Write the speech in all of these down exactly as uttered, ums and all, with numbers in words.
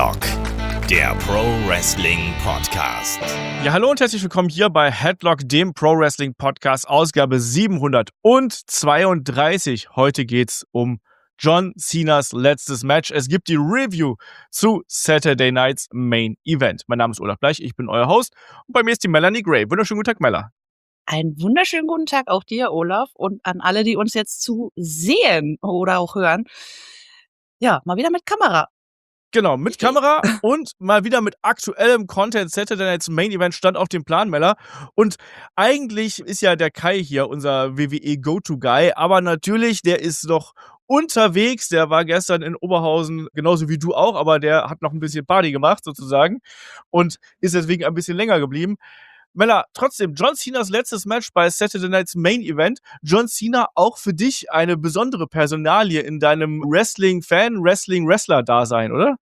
Headlock, der Pro Wrestling Podcast. Ja, hallo und herzlich willkommen hier bei Headlock, dem Pro Wrestling Podcast, Ausgabe siebenhundertzweiunddreißig. Heute geht's um John Cenas letztes Match. Es gibt die Review zu Saturday Night's Main Event. Mein Name ist Olaf Bleich, ich bin euer Host und bei mir ist die Melanie Gray. Wunderschönen guten Tag, Mella. Einen wunderschönen guten Tag auch dir, Olaf, und an alle, die uns jetzt zu sehen oder auch hören. Ja, mal wieder mit Kamera. Genau, mit Kamera und mal wieder mit aktuellem Content. Saturday Night's Main Event stand auf dem Plan, Mella. Und eigentlich ist ja der Kai hier unser W W E-Go-To-Guy, aber natürlich, der ist noch unterwegs. Der war gestern in Oberhausen, genauso wie du auch, aber der hat noch ein bisschen Party gemacht sozusagen und ist deswegen ein bisschen länger geblieben. Mella, trotzdem, John Cenas letztes Match bei Saturday Night's Main Event. John Cena auch für dich eine besondere Personalie in deinem Wrestling-Fan, Wrestling-Wrestler-Dasein, oder?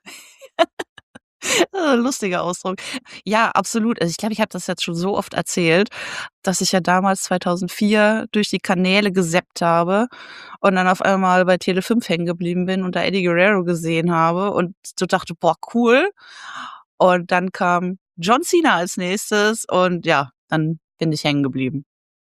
Lustiger Ausdruck. Ja, absolut. Also ich glaube, ich habe das jetzt schon so oft erzählt, dass ich ja damals zweitausendvier durch die Kanäle gesappt habe und dann auf einmal bei Tele fünf hängen geblieben bin und da Eddie Guerrero gesehen habe und so dachte, boah, cool. Und dann kam John Cena als nächstes und ja, dann bin ich hängen geblieben.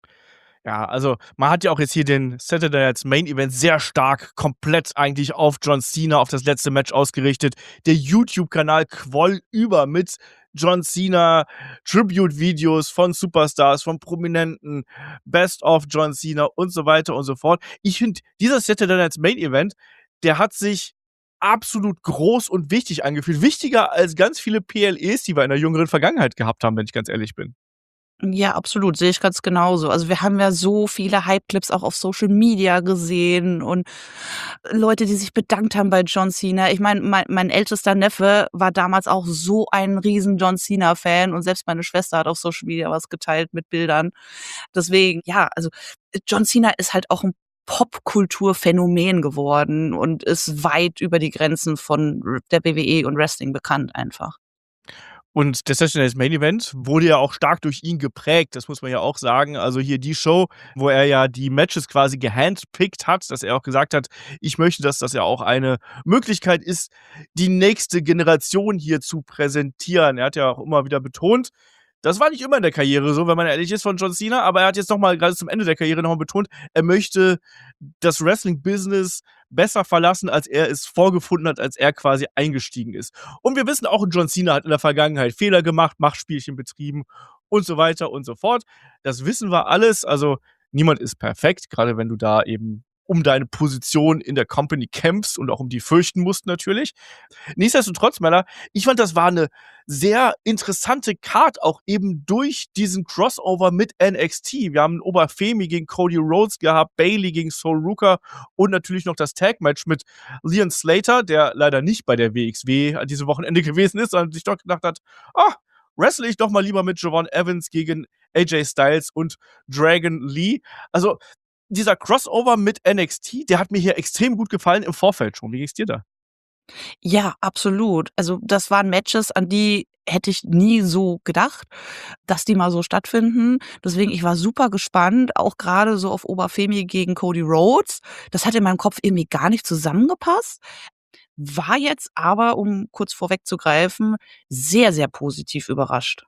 Ja, also man hat ja auch jetzt hier den Saturday Night's Main Event sehr stark komplett eigentlich auf John Cena, auf das letzte Match ausgerichtet. Der YouTube-Kanal quoll über mit John Cena Tribute-Videos von Superstars, von Prominenten, Best of John Cena und so weiter und so fort. Ich finde, dieser Saturday Night's Main Event, der hat sich absolut groß und wichtig angefühlt. Wichtiger als ganz viele P L Es, die wir in der jüngeren Vergangenheit gehabt haben, wenn ich ganz ehrlich bin. Ja, absolut, sehe ich ganz genauso. Also wir haben ja so viele Hype-Clips auch auf Social Media gesehen und Leute, die sich bedankt haben bei John Cena. Ich meine, mein, mein ältester Neffe war damals auch so ein riesen John Cena-Fan und selbst meine Schwester hat auf Social Media was geteilt mit Bildern. Deswegen, ja, also John Cena ist halt auch ein Popkulturphänomen geworden und ist weit über die Grenzen von der W W E und Wrestling bekannt einfach. Und der Saturday Night's Main Event wurde ja auch stark durch ihn geprägt, das muss man ja auch sagen. Also hier die Show, wo er ja die Matches quasi gehandpickt hat, dass er auch gesagt hat, ich möchte, dass das ja auch eine Möglichkeit ist, die nächste Generation hier zu präsentieren. Er hat ja auch immer wieder betont, das war nicht immer in der Karriere so, wenn man ehrlich ist, von John Cena, aber er hat jetzt nochmal, gerade zum Ende der Karriere nochmal betont, er möchte das Wrestling-Business besser verlassen, als er es vorgefunden hat, als er quasi eingestiegen ist. Und wir wissen auch, John Cena hat in der Vergangenheit Fehler gemacht, Machtspielchen betrieben und so weiter und so fort. Das wissen wir alles, also niemand ist perfekt, gerade wenn du da eben um deine Position in der Company kämpfst und auch um die fürchten musst natürlich. Nichtsdestotrotz, Männer, ich fand, das war eine sehr interessante Card, auch eben durch diesen Crossover mit N X T. Wir haben Oberfemi gegen Cody Rhodes gehabt, Bayley gegen Sol Ruka und natürlich noch das Tag-Match mit Leon Slater, der leider nicht bei der W X W an diesem Wochenende gewesen ist, sondern sich doch gedacht hat, ah, wrestle ich doch mal lieber mit Javon Evans gegen A J Styles und Dragon Lee. Also dieser Crossover mit N X T, der hat mir hier extrem gut gefallen im Vorfeld schon. Wie ging's dir da? Ja, absolut. Also das waren Matches, an die hätte ich nie so gedacht, dass die mal so stattfinden. Deswegen, ich war super gespannt, auch gerade so auf Oberfemi gegen Cody Rhodes. Das hat in meinem Kopf irgendwie gar nicht zusammengepasst. War jetzt aber, um kurz vorwegzugreifen, sehr, sehr positiv überrascht.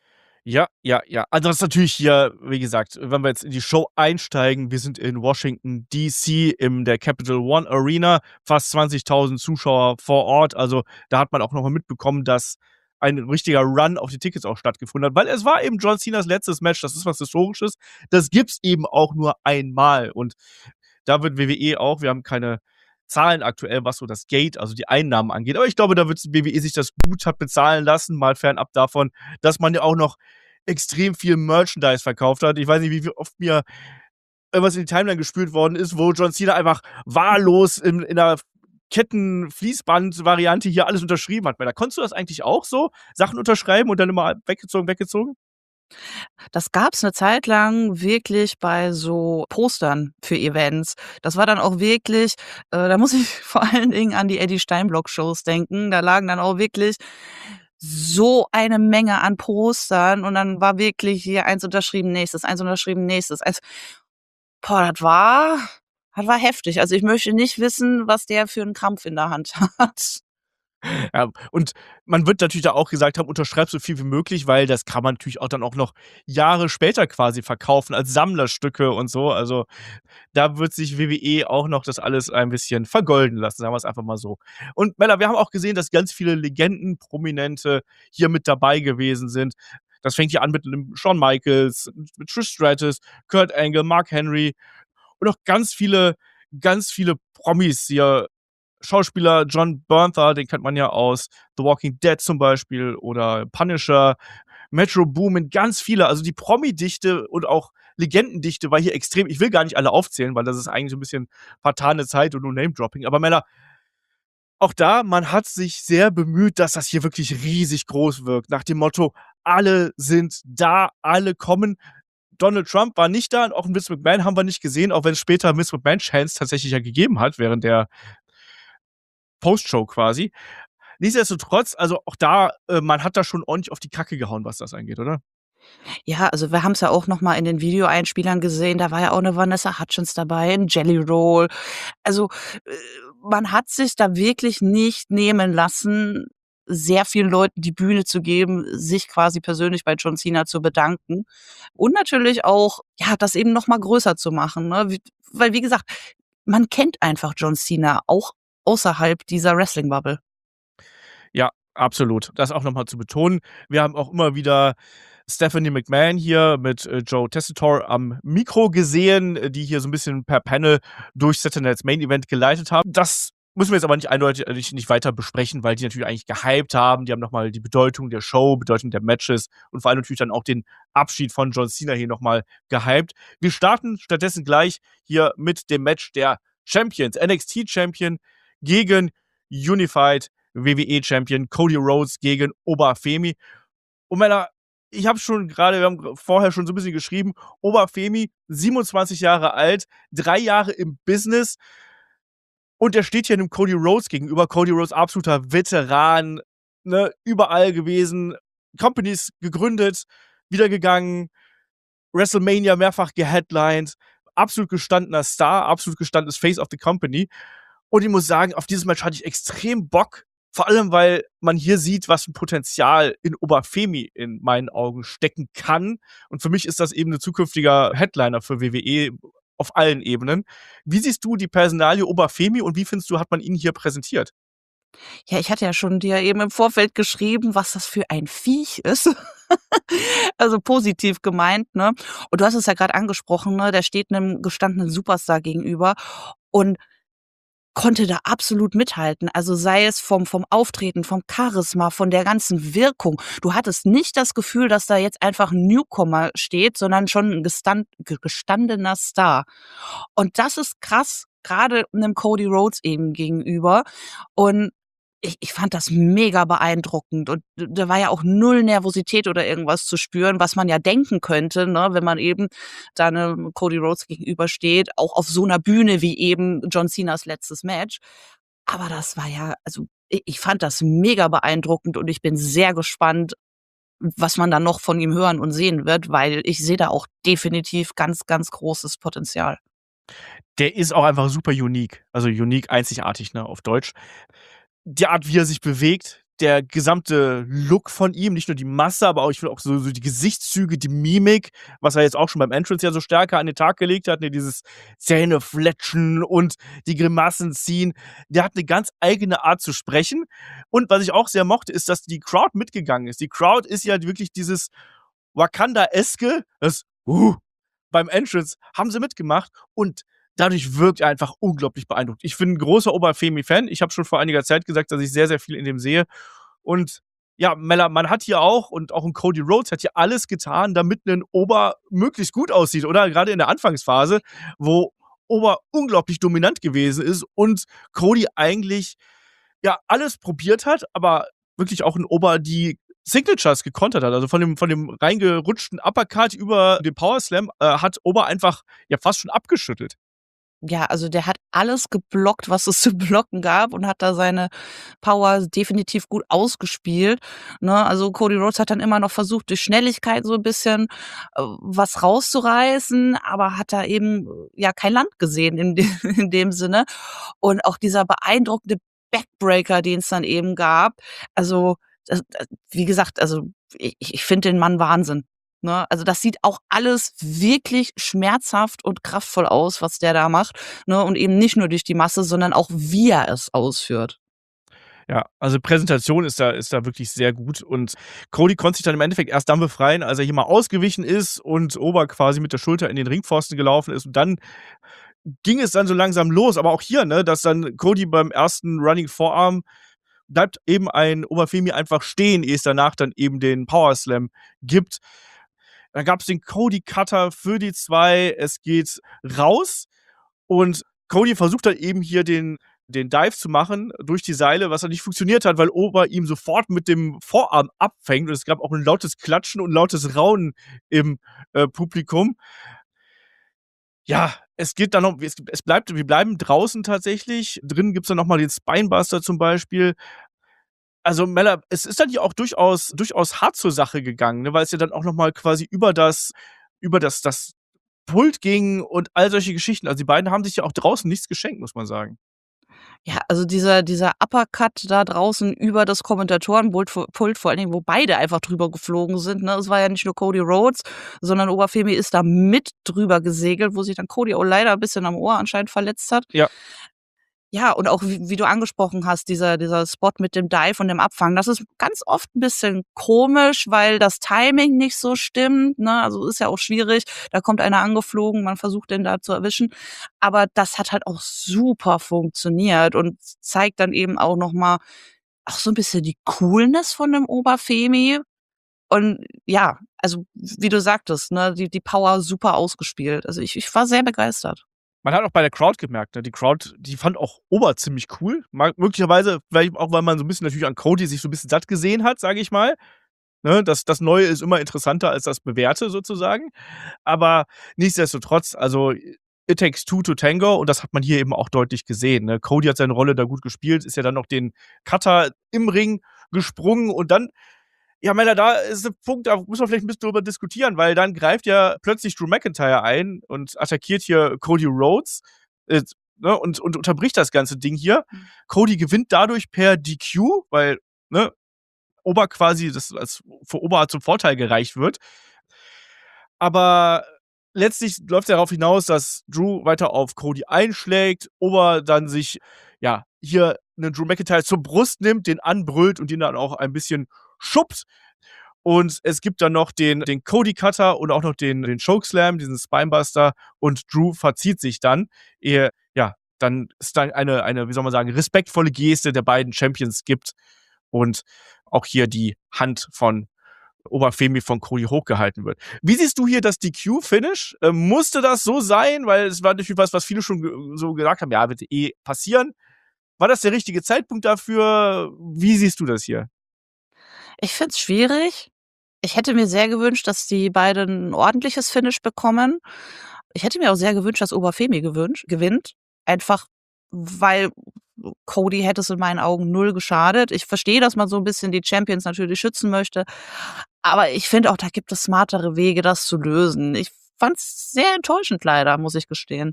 Ja, ja, ja. Also das ist natürlich hier, wie gesagt, wenn wir jetzt in die Show einsteigen, wir sind in Washington D C in der Capital One Arena, fast zwanzigtausend Zuschauer vor Ort. Also da hat man auch noch mal mitbekommen, dass ein richtiger Run auf die Tickets auch stattgefunden hat, weil es war eben John Cenas letztes Match, das ist was Historisches. Das gibt's eben auch nur einmal und da wird W W E auch, wir haben keine Zahlen aktuell, was so das Gate, also die Einnahmen angeht. Aber ich glaube, da wird W W E sich das gut hat bezahlen lassen, mal fernab davon, dass man ja auch noch extrem viel Merchandise verkauft hat. Ich weiß nicht, wie oft mir irgendwas in die Timeline gespült worden ist, wo John Cena einfach wahllos in, in einer Ketten-Fließband-Variante hier alles unterschrieben hat. Da konntest du das eigentlich auch so? Sachen unterschreiben und dann immer weggezogen, weggezogen? Das gab's eine Zeit lang wirklich bei so Postern für Events. Das war dann auch wirklich äh, da muss ich vor allen Dingen an die Eddie Steinblock-Shows denken. Da lagen dann auch wirklich so eine Menge an Postern und dann war wirklich hier eins unterschrieben, nächstes, eins unterschrieben, nächstes. Also, boah, das war das war heftig. Also, ich möchte nicht wissen, was der für 'n Krampf in der Hand hat. Ja, und man wird natürlich da auch gesagt haben, unterschreib so viel wie möglich, weil das kann man natürlich auch dann auch noch Jahre später quasi verkaufen als Sammlerstücke und so. Also, da wird sich W W E auch noch das alles ein bisschen vergolden lassen, sagen wir es einfach mal so. Und Mella, wir haben auch gesehen, dass ganz viele Legenden, Prominente hier mit dabei gewesen sind. Das fängt ja an mit 'nem Shawn Michaels, mit Trish Stratus, Kurt Angle, Mark Henry und auch ganz viele ganz viele Promis hier. Schauspieler John Bernthal, den kennt man ja aus The Walking Dead zum Beispiel oder Punisher, Metro Boomin, ganz viele. Also, die Promi-Dichte und auch Legendendichte war hier extrem. Ich will gar nicht alle aufzählen, weil das ist eigentlich so 'n bisschen vertane Zeit und nur Name-Dropping. Aber Mella, auch da, man hat sich sehr bemüht, dass das hier wirklich riesig groß wirkt. Nach dem Motto: „Alle sind da, alle kommen.“ Donald Trump war nicht da und auch 'n Vince McMahon haben wir nicht gesehen, auch wenn's später Vince McMahon-Chants tatsächlich ja gegeben hat während der Postshow quasi. Nichtsdestotrotz, also auch da, äh, man hat da schon ordentlich auf die Kacke gehauen, was das angeht, oder? Ja, also wir haben's ja auch noch mal in den Videoeinspielern gesehen, da war ja auch 'ne Vanessa Hudgens dabei, 'n Jelly Roll. Also, äh, man hat sich da wirklich nicht nehmen lassen, sehr vielen Leuten die Bühne zu geben, sich quasi persönlich bei John Cena zu bedanken und natürlich auch, ja, das eben noch mal größer zu machen, ne? Wie weil wie gesagt, man kennt einfach John Cena auch außerhalb dieser Wrestling-Bubble. Ja, absolut. Das auch noch mal zu betonen. Wir haben auch immer wieder Stephanie McMahon hier mit, äh, Joe Tessitore am Mikro gesehen, äh, die hier so 'n bisschen per Panel durch Saturday Night's Main Event geleitet haben. Das müssen wir jetzt aber nicht eindeutig nicht nicht weiter besprechen, weil die natürlich eigentlich gehypt haben. Die haben noch mal die Bedeutung der Show, Bedeutung der Matches und vor allem natürlich dann auch den Abschied von John Cena hier noch mal gehypt. Wir starten stattdessen gleich hier mit dem Match der Champions. N X T-Champion gegen Unified W W E-Champion Cody Rhodes gegen Oba Femi. Und Männer, ich habe schon grade wir haben g vorher schon so 'n bisschen geschrieben, Oba Femi, siebenundzwanzig Jahre alt, drei Jahre im Business und der steht hier 'nem Cody Rhodes gegenüber. Cody Rhodes, absoluter Veteran, ne, überall gewesen, Companies gegründet, wieder gegangen, WrestleMania mehrfach geheadlined, absolut gestandener Star, absolut gestandenes Face of the Company. Und ich muss sagen, auf dieses Match hatte ich extrem Bock, vor allem, weil man hier sieht, was 'n Potenzial in Oba Femi in meinen Augen stecken kann. Und für mich ist das eben 'ne zukünftiger Headliner für W W E auf allen Ebenen. Wie siehst du die Personalie Oba Femi und wie findest du, hat man ihn hier präsentiert? Ja, ich hatte ja schon dir eben im Vorfeld geschrieben, was das für ein Viech ist. Also, positiv gemeint, ne? Und du hast es ja grad angesprochen, ne, der steht 'nem gestandenen Superstar gegenüber und konnte da absolut mithalten. Also, sei es vom vom Auftreten, vom Charisma, von der ganzen Wirkung. Du hattest nicht das Gefühl, dass da jetzt einfach 'n Newcomer steht, sondern schon 'n gestand ge gestandener Star. Und das ist krass, grade 'nem Cody Rhodes eben gegenüber. Und ich ich fand das mega beeindruckend und d da war ja auch null Nervosität oder irgendwas zu spüren, was man ja denken könnte, ne, wenn man eben da 'nem Cody Rhodes gegenübersteht, auch auf so 'ner Bühne wie eben John Cenas letztes Match. Aber das war ja also, i ich fand das mega beeindruckend und ich bin sehr gespannt, was man dann noch von ihm hören und sehen wird, weil ich sehe da auch definitiv ganz, ganz großes Potenzial. Der ist auch einfach super unique, also unique, einzigartig, ne, auf Deutsch. Die Art, wie er sich bewegt, der gesamte Look von ihm, nicht nur die Masse, aber auch ich finde auch so so die Gesichtszüge, die Mimik, was er jetzt auch schon beim Entrance ja so stärker an den Tag gelegt hat, ne, dieses Zähnefletschen und die Grimassen ziehen. Der hat 'ne ganz eigene Art zu sprechen. Und was ich auch sehr mochte, ist, dass die Crowd mitgegangen ist. Die Crowd ist ja wirklich dieses Wakanda-eske, das „Uh“ beim Entrance haben sie mitgemacht und dadurch wirkt er einfach unglaublich beeindruckend. Ich bin 'n großer Oba Femi-Fan. Ich habe schon vor einiger Zeit gesagt, dass ich sehr, sehr viel in dem sehe. Und ja, Mella, man hat hier auch und auch 'n Cody Rhodes hat hier alles getan, damit 'nen Oba möglichst gut aussieht, oder? Grade in der Anfangsphase, wo Oba unglaublich dominant gewesen ist und Cody eigentlich, ja, alles probiert hat, aber wirklich auch 'n Oba die Signatures gekontert hat. Also, von dem von dem reingerutschten Uppercut über den Powerslam, äh, hat Oba einfach, ja, fast schon abgeschüttelt. Ja, also der hat alles geblockt, was es zu blocken gab und hat da seine Power definitiv gut ausgespielt, ne? Also, Cody Rhodes hat dann immer noch versucht, durch Schnelligkeit so 'n bisschen, äh, was rauszureißen, aber hat da eben, ja, kein Land gesehen in de in dem Sinne. Und auch dieser beeindruckende Backbreaker, den es dann eben gab. Also, das, das, wie gesagt, also ich, ich finde den Mann Wahnsinn. Ne? Also das sieht auch alles wirklich schmerzhaft und kraftvoll aus, was der da macht. Ne? Und eben nicht nur durch die Masse, sondern auch wie er es ausführt. Ja, also Präsentation ist da ist da wirklich sehr gut und Cody konnte sich dann im Endeffekt erst dann befreien, als er hier mal ausgewichen ist und Ober quasi mit der Schulter in den Ringpfosten gelaufen ist und dann ging es dann so langsam los, aber auch hier, ne, dass dann Cody beim ersten Running Forearm bleibt eben ein Oberfemi einfach stehen, ehe es danach dann eben den Power Slam gibt. Dann gab es den Cody Cutter für die zwei, es geht raus und Cody versucht dann eben hier den den Dive zu machen durch die Seile, was dann nicht funktioniert hat, weil Ober ihm sofort mit dem Vorarm abfängt und es gab auch ein lautes Klatschen und lautes Raunen im äh, Publikum. Ja, es geht dann noch, es, es bleibt, wir bleiben draußen tatsächlich. Drinnen gibt's dann noch mal den Spinebuster zum Beispiel. Also Mella, es ist dann ja auch durchaus, durchaus hart zur Sache gegangen, ne, weil es ja dann auch noch mal quasi über das, über das, das Pult ging und all solche Geschichten. Also die beiden haben sich ja auch draußen nichts geschenkt, muss man sagen. Ja, also dieser dieser Uppercut da draußen über das Kommentatorenpult, vo Pult vor allen Dingen, wo beide einfach drüber geflogen sind, ne? Es war ja nicht nur Cody Rhodes, sondern Oberfemi ist da mit drüber gesegelt, wo sich dann Cody auch leider ein bisschen am Ohr anscheinend verletzt hat. Ja. Ja, und auch wie wie du angesprochen hast, dieser dieser Spot mit dem Dive und dem Abfangen, das ist ganz oft ein bisschen komisch, weil das Timing nicht so stimmt, ne? Also, ist ja auch schwierig. Da kommt einer angeflogen, man versucht den da zu erwischen. Aber das hat halt auch super funktioniert und zeigt dann eben auch noch mal auch so ein bisschen die Coolness von dem Oberfemi. Und ja, also, wie du sagtest, ne, die die Power super ausgespielt. Also, ich ich war sehr begeistert. Man hat auch bei der Crowd gemerkt, ne, die Crowd, die fand auch Ober ziemlich cool. Mag möglicherweise vielleicht auch, weil man so ein bisschen natürlich an Cody sich so ein bisschen satt gesehen hat, sage ich mal. Ne, das das Neue ist immer interessanter als das Bewährte sozusagen. Aber nichtsdestotrotz, also it takes two to tango und das hat man hier eben auch deutlich gesehen, ne? Cody hat seine Rolle da gut gespielt, ist ja dann noch den Cutter im Ring gesprungen und dann ja, Männer, da ist 'n Punkt, da muss man vielleicht 'n bisschen drüber diskutieren, weil dann greift ja plötzlich Drew McIntyre ein und attackiert hier Cody Rhodes, äh, ne, und und unterbricht das ganze Ding hier. Mhm. Cody gewinnt dadurch per D Q, weil, ne, Ober quasi das als für Ober zum Vorteil gereicht wird. Aber letztlich läuft's darauf hinaus, dass Drew weiter auf Cody einschlägt, Ober dann sich, ja, hier 'nen Drew McIntyre zur Brust nimmt, den anbrüllt und ihn dann auch ein bisschen schubst. Und es gibt dann noch den, den Cody Cutter und auch noch den, den Chokeslam, diesen Spinebuster. Und Drew verzieht sich dann. Ehe, ja, dann ist dann eine, eine, wie soll man sagen, respektvolle Geste der beiden Champions gibt. Und auch hier die Hand von Oberfemi von Cody hochgehalten wird. Wie siehst du hier das D Q-Finish? Ähm, musste das so sein? Weil es war natürlich was, was viele schon ge so gesagt haben, ja, wird eh passieren. War das der richtige Zeitpunkt dafür? Wie siehst du das hier? Ich finde es schwierig. Ich hätte mir sehr gewünscht, dass die beiden 'n ordentliches Finish bekommen. Ich hätte mir auch sehr gewünscht, dass Oberfemi gewünscht gewinnt. Einfach, weil Cody hätte es in meinen Augen null geschadet. Ich verstehe, dass man so ein bisschen die Champions natürlich schützen möchte, aber ich finde auch, da gibt es smartere Wege, das zu lösen. Ich fand es sehr enttäuschend leider, muss ich gestehen.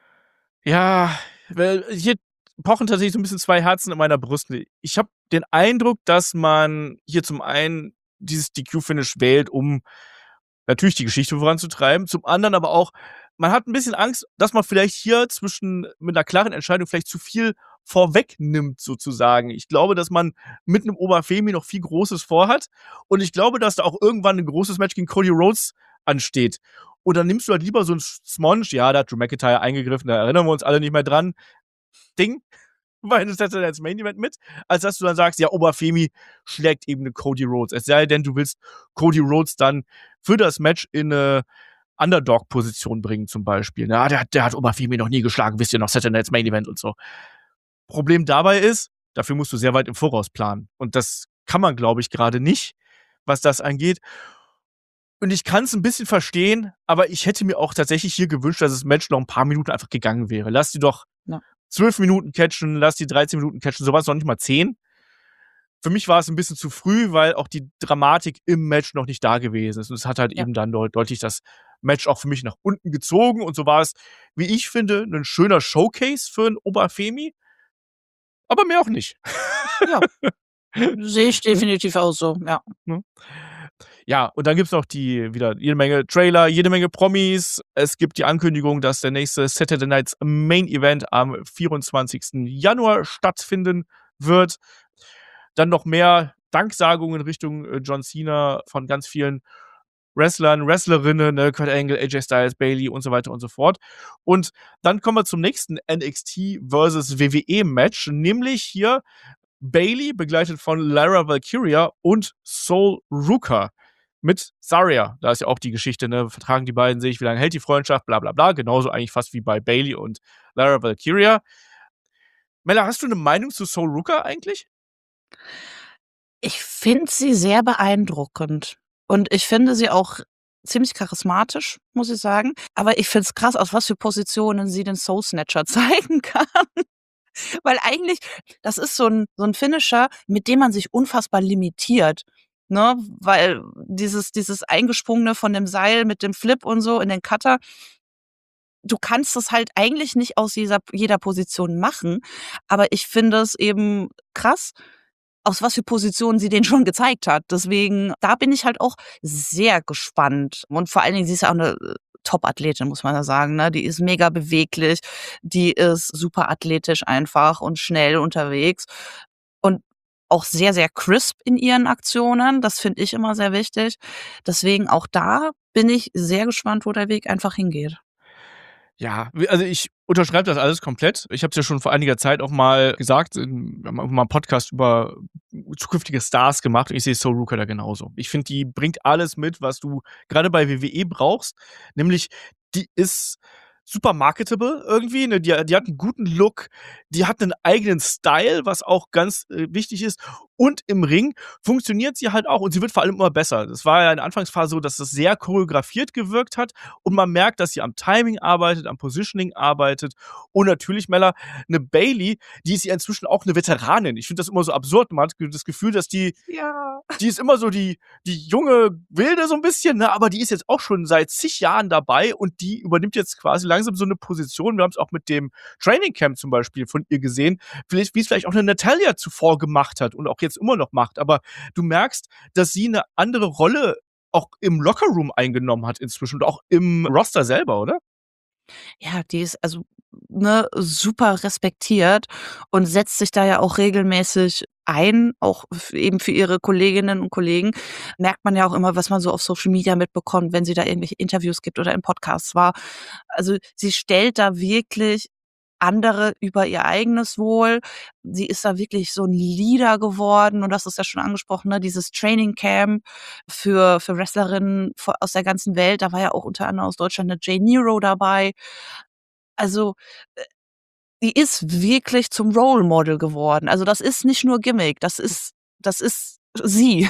Ja, weil hier pochen tatsächlich so ein bisschen zwei Herzen in meiner Brust. Ich habe den Eindruck, dass man hier zum einen dieses D Q-Finish wählt, um natürlich die Geschichte voranzutreiben, zum anderen aber auch, man hat ein bisschen Angst, dass man vielleicht hier zwischen mit einer klaren Entscheidung vielleicht zu viel vorwegnimmt sozusagen. Ich glaube, dass man mit einem Oberfemi noch viel Großes vorhat und ich glaube, dass da auch irgendwann ein großes Match gegen Cody Rhodes ansteht. Und dann nimmst du halt lieber so 'n Smonge, ja, da hat Drew McIntyre eingegriffen, da erinnern wir uns alle nicht mehr dran, Ding, bei einem Saturday Night's Main Event mit, als dass du dann sagst, ja, Oberfemi schlägt eben 'ne Cody Rhodes. Es sei denn, du willst Cody Rhodes dann für das Match in 'ne Underdog-Position bringen zum Beispiel. Ja, der hat der hat Oberfemi noch nie geschlagen, wisst ihr noch, Saturday Night's Main Event und so. Problem dabei ist, dafür musst du sehr weit im Voraus planen. Und das kann man, glaube ich, grade nicht, was das angeht. Und ich kann's 'n bisschen verstehen, aber ich hätte mir auch tatsächlich hier gewünscht, dass das Match noch 'n paar Minuten einfach gegangen wäre. Lass die doch Ja. zwölf Minuten catchen, lass die dreizehn Minuten catchen, so war's noch nicht mal zehn. Für mich war es 'n bisschen zu früh, weil auch die Dramatik im Match noch nicht da gewesen ist. Und es hat halt Ja. eben dann deut deutlich das Match auch für mich nach unten gezogen. Und so war es, wie ich finde, 'nen schöner Showcase für 'n Oberfemi. aber mehr auch nicht. Ja, sehe ich definitiv auch so, ja. Ne? Ja, und dann gibt's noch die wieder jede Menge Trailer, jede Menge Promis. Es gibt die Ankündigung, dass der nächste Saturday Night Main Event am vierundzwanzigsten Januar stattfinden wird. Dann noch mehr Danksagungen Richtung, äh, John Cena von ganz vielen Wrestlern, Wrestlerinnen, ne, Kurt Angle, A J Styles, Bayley und so weiter und so fort. Und dann kommen wir zum nächsten N X T versus W W E Match, nämlich hier Bayley, begleitet von Lyra Valkyria und Sol Ruka mit Zarya. Da ist ja auch die Geschichte, ne, vertragen die beiden sich, wie lange hält die Freundschaft, bla bla bla. Genauso eigentlich fast wie bei Bayley und Lyra Valkyria. Mella, hast du 'ne Meinung zu Sol Ruka eigentlich? Ich finde sie sehr beeindruckend und ich finde sie auch ziemlich charismatisch, muss ich sagen. Aber ich finde es krass, aus was für Positionen sie den Soul Snatcher zeigen kann. Weil eigentlich das ist so 'n so 'n Finisher, mit dem man sich unfassbar limitiert, ne? Weil dieses dieses Eingesprungene von dem Seil mit dem Flip und so in den Cutter du kannst das halt eigentlich nicht aus dieser jeder Position machen, aber ich finde es eben krass, aus was für Positionen sie den schon gezeigt hat. Deswegen, da bin ich halt auch sehr gespannt. Und vor allen Dingen, sie ist ja auch 'ne Top-Athletin, muss man ja sagen, ne? Die ist mega beweglich, die ist super athletisch einfach und schnell unterwegs und auch sehr, sehr crisp in ihren Aktionen. Das finde ich immer sehr wichtig. Deswegen auch da bin ich sehr gespannt, wo der Weg einfach hingeht. Ja, w also, ich unterschreibe das alles komplett. Ich habe es ja schon vor einiger Zeit auch mal gesagt, in wir haben auch mal 'n Podcast über zukünftige Stars gemacht und ich sehe Sol Ruka da genauso. Ich finde, die bringt alles mit, was du grade bei W W E brauchst, nämlich die ist super marketable irgendwie, ne? Die die hat 'n guten Look, die hat 'nen eigenen Style, was auch ganz, äh, wichtig ist. Und im Ring funktioniert sie halt auch und sie wird vor allem immer besser. Das war ja in der Anfangsphase so, dass das sehr choreografiert gewirkt hat und man merkt, dass sie am Timing arbeitet, am Positioning arbeitet und natürlich, Mella, 'ne Bayley, die ist ja inzwischen auch 'ne Veteranin. Ich finde das immer so absurd. Man hat das Gefühl, dass die Ja. die ist immer so die die junge Wilde so 'n bisschen, ne, aber die ist jetzt auch schon seit zig Jahren dabei und die übernimmt jetzt quasi langsam so 'ne Position. Wir haben's auch mit dem Training Camp zum Beispiel von ihr gesehen, vielleicht wie's vielleicht auch 'ne Natalya zuvor gemacht hat und auch jetzt immer noch macht. Aber du merkst, dass sie 'ne andere Rolle auch im Lockerroom eingenommen hat inzwischen und auch im Roster selber, oder? Ja, die ist also, ne, super respektiert und setzt sich da ja auch regelmäßig ein, auch f eben für ihre Kolleginnen und Kollegen. Merkt man ja auch immer, was man so auf Social Media mitbekommt, wenn sie da irgendwelche Interviews gibt oder in Podcasts war. Also, sie stellt da wirklich andere über ihr eigenes Wohl. Sie ist da wirklich so 'n Leader geworden und du hast es ja schon angesprochen, ne, dieses Training Camp für für Wrestlerinnen vo aus der ganzen Welt. Da war ja auch unter anderem aus Deutschland 'ne Jane Nero dabei. Also, äh, die ist wirklich zum Role Model geworden. Also, das ist nicht nur Gimmick, das ist das ist sie.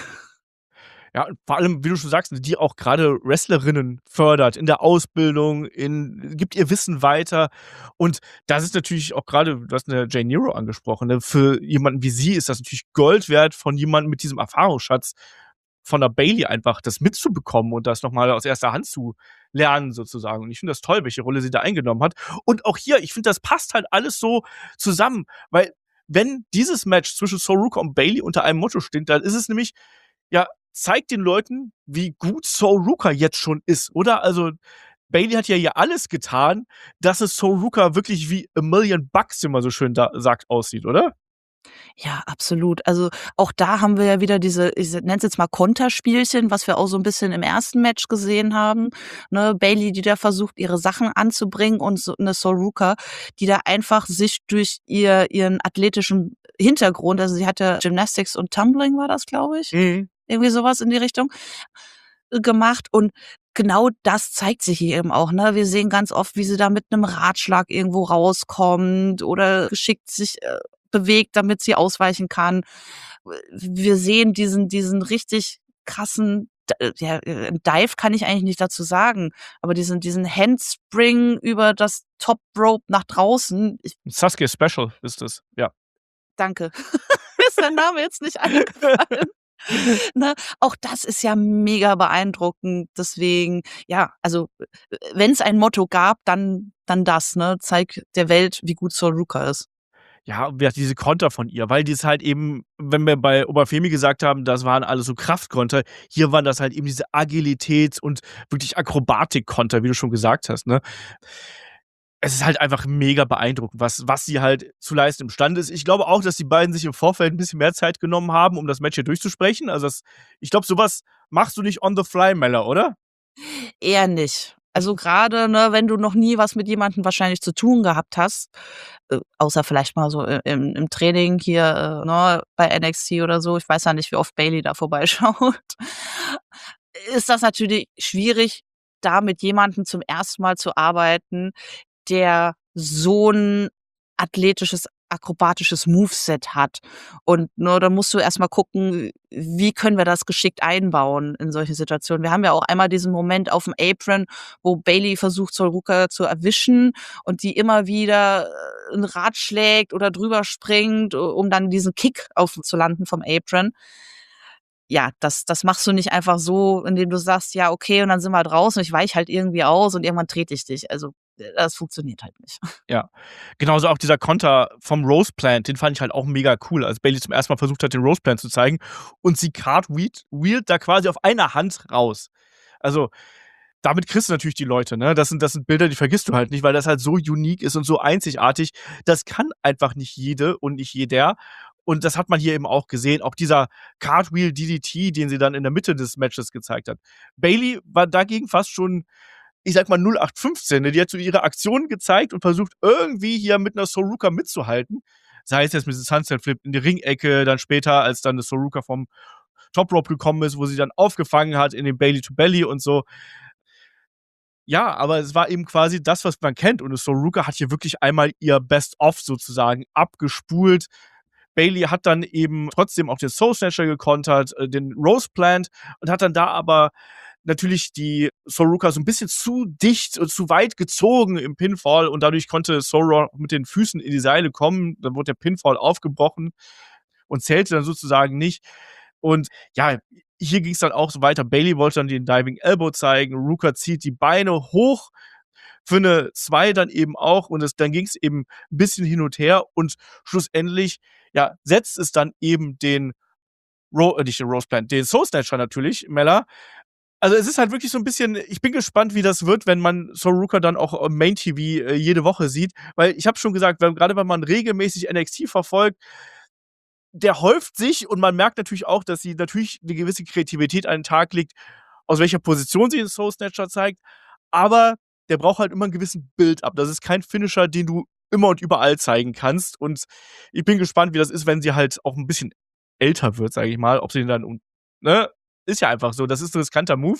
Ja, vor allem, wie du schon sagst, die auch grade Wrestlerinnen fördert in der Ausbildung, in gibt ihr Wissen weiter. Und das ist natürlich auch grade du hast 'ne Jane Nero angesprochen, ne? Für jemanden wie sie ist das natürlich Gold wert, von jemandem mit diesem Erfahrungsschatz von 'ner Bayley einfach das mitzubekommen und das noch mal aus erster Hand zu lernen sozusagen. Und ich finde das toll, welche Rolle sie da eingenommen hat. Und auch hier, ich finde, das passt halt alles so zusammen, weil wenn dieses Match zwischen Sol Ruka und Bayley unter einem Motto steht, dann ist es nämlich, ja, zeigt den Leuten, wie gut Sol Ruka jetzt schon ist, oder? Also, Bayley hat ja hier alles getan, dass es Sol Ruka wirklich wie a million bucks, wie man so schön da sagt, aussieht, oder? Ja, absolut. Also, auch da haben wir ja wieder diese, ich s nenne es jetzt mal Konterspielchen, was wir auch so 'n bisschen im ersten Match gesehen haben, ne? Bayley, die da versucht, ihre Sachen anzubringen und so 'ne Sol Ruka, die da einfach sich durch ihr ihren athletischen Hintergrund also, sie hat ja Gymnastics und Tumbling war das, glaube ich, Mhm. irgendwie so was in die Richtung, äh, gemacht. Und genau das zeigt sich hier eben auch, ne? Wir sehen ganz oft, wie sie da mit 'nem Ratschlag irgendwo rauskommt oder geschickt sich, äh, bewegt, damit sie ausweichen kann. W wir sehen diesen diesen richtig krassen d ja, äh, Dive kann ich eigentlich nicht dazu sagen, aber diesen diesen Handspring über das Top Rope nach draußen. Ich Sasuke Special ist das, ja. Danke. Mir ist der Name jetzt nicht eingefallen. Ne? Auch das ist ja mega beeindruckend. Deswegen, ja, also, äh, wenn's ein Motto gab, dann dann das, ne? Zeig der Welt, wie gut Sol Ruka ist. ja, wie gesagt, diese Konter von ihr, weil die es halt eben, wenn wir bei Oberfemi gesagt haben, das waren alles so Kraftkonter, hier waren das halt eben diese Agilität und wirklich Akrobatik-Konter, wie du schon gesagt hast, ne? Es ist halt einfach mega beeindruckend, was was sie halt zu leisten imstande ist. Ich glaube auch, dass die beiden sich im Vorfeld 'n bisschen mehr Zeit genommen haben, um das Match hier durchzusprechen. Also, das ich glaube, so was machst du nicht on the fly, Mella, oder? Eher nicht. Also, grade, ne, wenn du noch nie was mit jemandem wahrscheinlich zu tun gehabt hast, äh, außer vielleicht mal so i im im Training hier, äh, ne, bei N X T oder so. Ich weiß ja nicht, wie oft Bayley da vorbeischaut. Ist das natürlich schwierig, da mit jemandem zum ersten Mal zu arbeiten, der so 'n athletisches, akrobatisches Moveset hat. Und, ne, da musst du erst mal gucken, wie können wir das geschickt einbauen in solche Situationen. Wir haben ja auch einmal diesen Moment auf'm Apron, wo Bayley versucht, Sol Ruca zu erwischen und die immer wieder, äh, 'n Rad schlägt oder drüber springt, u um dann diesen Kick aufzulanden vom Apron. Ja, das das machst du nicht einfach so, indem du sagst: „Ja, okay, und dann sind wir draußen, ich weiche halt irgendwie aus und irgendwann trete ich dich.“ Also, äh, das funktioniert halt nicht. Ja. Genauso auch dieser Konter vom Rose Plant, den fand ich halt auch mega cool, als Bayley zum ersten Mal versucht hat, den Rose Plant zu zeigen und sie cartwheelt wheelt da quasi auf einer Hand raus. Also, damit kriegst du natürlich die Leute, ne? Das sind das sind Bilder, die vergisst du halt nicht, weil das halt so unique ist und so einzigartig. Das kann einfach nicht jede und nicht jeder. Und das hat man hier eben auch gesehen. Auch dieser Cartwheel D D T, den sie dann in der Mitte des Matches gezeigt hat. Bayley war dagegen fast schon, ich sage mal, null acht fünfzehn, ne? Die hat so ihre Aktionen gezeigt und versucht, irgendwie hier mit 'ner Sol Ruca mitzuhalten. Sei es jetzt mit diesem Sunset Flip in die Ringecke, dann später, als dann 'ne Sol Ruca vom Top Rope gekommen ist, wo sie dann aufgefangen hat in den Bayley to Belly und so. Ja, aber es war eben quasi das, was man kennt. Und Sol Ruca hat hier wirklich einmal ihr Best of sozusagen abgespult. Bayley hat dann eben trotzdem auch den Soul Snatcher gekontert, äh, den Rose Plant und hat dann da aber natürlich die Sol Ruca so 'n bisschen zu dicht und zu weit gezogen im Pinfall und dadurch konnte Sol Ra mit den Füßen in die Seile kommen. Dann wurde der Pinfall aufgebrochen und zählte dann sozusagen nicht. Und ja, hier ging's dann auch so weiter. Bayley wollte dann den Diving Elbow zeigen. Ruca zieht die Beine hoch für 'ne zwei dann eben auch und es dann ging's eben 'n bisschen hin und her und schlussendlich, ja, setzt es dann eben den Ro äh, nicht den Rose Plant, den Soul Snatcher natürlich, Mella. Also, es ist halt wirklich so 'n bisschen ich bin gespannt, wie das wird, wenn man Sol Ruca dann auch im Main T V, äh, jede Woche sieht, weil ich habe schon gesagt, wenn grade wenn man regelmäßig N X T verfolgt der häuft sich und man merkt natürlich auch, dass sie natürlich 'ne gewisse Kreativität an den Tag legt, aus welcher Position sie den Soul Snatcher zeigt, aber der braucht halt immer 'n gewissen Build-up. Das ist kein Finisher, den du immer und überall zeigen kannst und ich bin gespannt, wie das ist, wenn sie halt auch 'n bisschen älter wird, sage ich mal, ob sie den dann um ne? Ist ja einfach so, das ist 'n riskanter Move.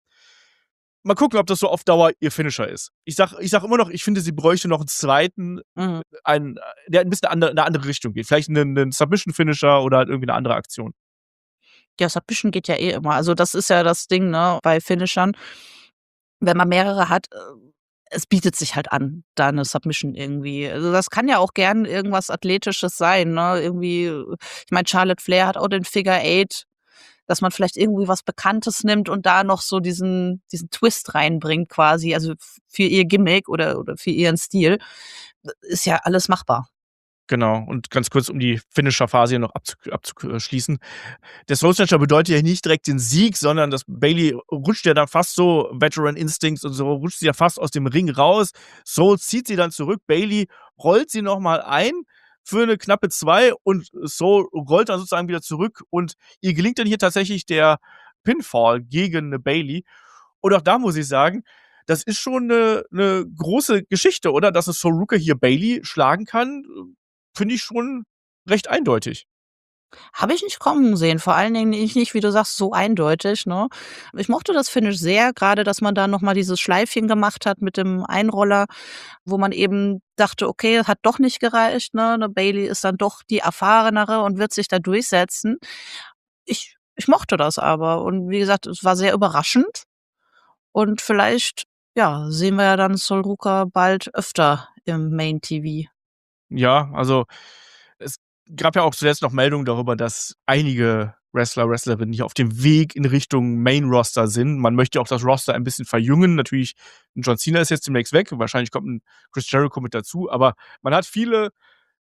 Mal gucken, ob das so auf Dauer ihr Finisher ist. Ich sage ich sage immer noch, ich finde, sie bräuchte noch 'n zweiten, Mhm. einen, der 'n bisschen ande in 'ne andere Richtung geht. Vielleicht 'nen 'nen Submission Finisher oder halt irgendwie 'ne andere Aktion. Ja, Submission geht ja eh immer. Also, das ist ja das Ding, ne, bei Finishern. Wenn man mehrere hat, äh, es bietet sich halt an, da 'ne Submission irgendwie also, das kann ja auch gern irgendwas Athletisches sein, ne? Irgendwie ich meine, Charlotte Flair hat auch den Figure Eight, dass man vielleicht irgendwie was Bekanntes nimmt und da noch so diesen diesen Twist reinbringt quasi, also, f für ihr Gimmick oder oder für ihren Stil. Ist ja alles machbar. Genau. Und ganz kurz, um die Finisher-Phase hier noch abzu abzuk äh, schließen. Der Soul Snatcher bedeutet ja nicht direkt den Sieg, sondern dass Bayley rutscht ja dann fast so Veteran Instincts und so, rutscht sie ja fast aus dem Ring raus. Soul zieht sie dann zurück. Bayley rollt sie noch mal ein für 'ne knappe zwei und Soul rollt dann sozusagen wieder zurück und ihr gelingt dann hier tatsächlich der Pinfall gegen 'ne Bayley. Und auch da muss ich sagen, das ist schon 'ne 'ne große Geschichte, oder? Dass 'ne Sol Ruca hier Bayley schlagen kann, finde ich schon recht eindeutig. Habe ich nicht kommen sehen, vor allen Dingen nicht nicht, wie du sagst, so eindeutig, ne? Ich mochte das Finish sehr, grade, dass man da noch mal dieses Schleifchen gemacht hat mit dem Einroller, wo man eben dachte: „Okay, hat doch nicht gereicht“, ne? 'Ne Bayley ist dann doch die Erfahrenere und wird sich da durchsetzen. Ich ich mochte das aber und wie gesagt, es war sehr überraschend und vielleicht, ja, sehen wir ja dann Sol Ruca bald öfter im Main T V. Ja, also, es gab ja auch zuletzt noch Meldungen darüber, dass einige Wrestler, Wrestlerinnen hier auf dem Weg in Richtung Main Roster sind. Man möchte auch das Roster ein bisschen verjüngen. Natürlich, 'n John Cena ist jetzt demnächst weg. Wahrscheinlich kommt 'n Chris Jericho mit dazu, aber man hat viele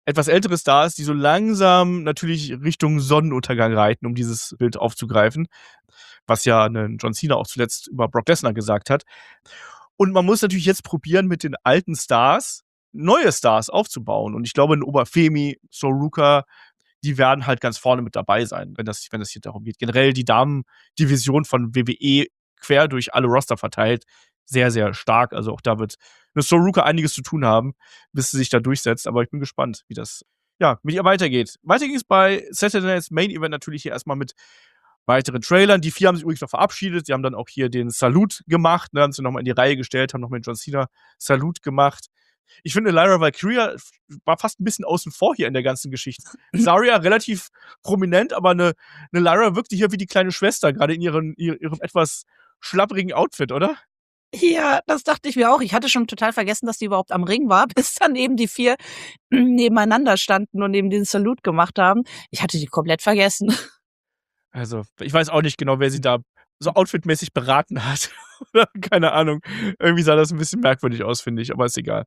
etwas ältere Stars, die so langsam natürlich Richtung Sonnenuntergang reiten, um dieses Bild aufzugreifen, was ja 'nen John Cena auch zuletzt über Brock Lesnar gesagt hat. Und man muss natürlich jetzt probieren, mit den alten Stars neue Stars aufzubauen. Und ich glaube, 'n Oberfemi, Soruka, die werden halt ganz vorne mit dabei sein, wenn das wenn das hier darum geht. Generell die Damen-Division von W W E quer durch alle Roster verteilt, sehr, sehr stark. Also, auch da wird 'ne Soruka einiges zu tun haben, bis sie sich da durchsetzt. Aber ich bin gespannt, wie das, ja, mit ihr weitergeht. Weiter ging's bei Saturday Night's Main Event natürlich hier erst mal mit weiteren Trailern. Die vier haben sich übrigens noch verabschiedet. Sie haben dann auch hier den Salute gemacht, ne, haben sie noch mal in die Reihe gestellt, haben noch mal den John Cena Salute gemacht. Ich finde, Lyra Valkyria f war fast 'n bisschen außen vor hier in der ganzen Geschichte. Zarya relativ prominent, aber 'ne 'ne Lyra wirkte hier wie die kleine Schwester, grade in ihren ihr ihrem etwas schlapprigen Outfit, oder? Ja, das dachte ich mir auch. Ich hatte schon total vergessen, dass die überhaupt am Ring war, bis dann eben die vier nebeneinander standen und eben den Salute gemacht haben. Ich hatte die komplett vergessen. Also, ich weiß auch nicht genau, wer sie da so outfitmäßig beraten hat. Oder keine Ahnung. Irgendwie sah das 'n bisschen merkwürdig aus, finde ich, aber ist egal.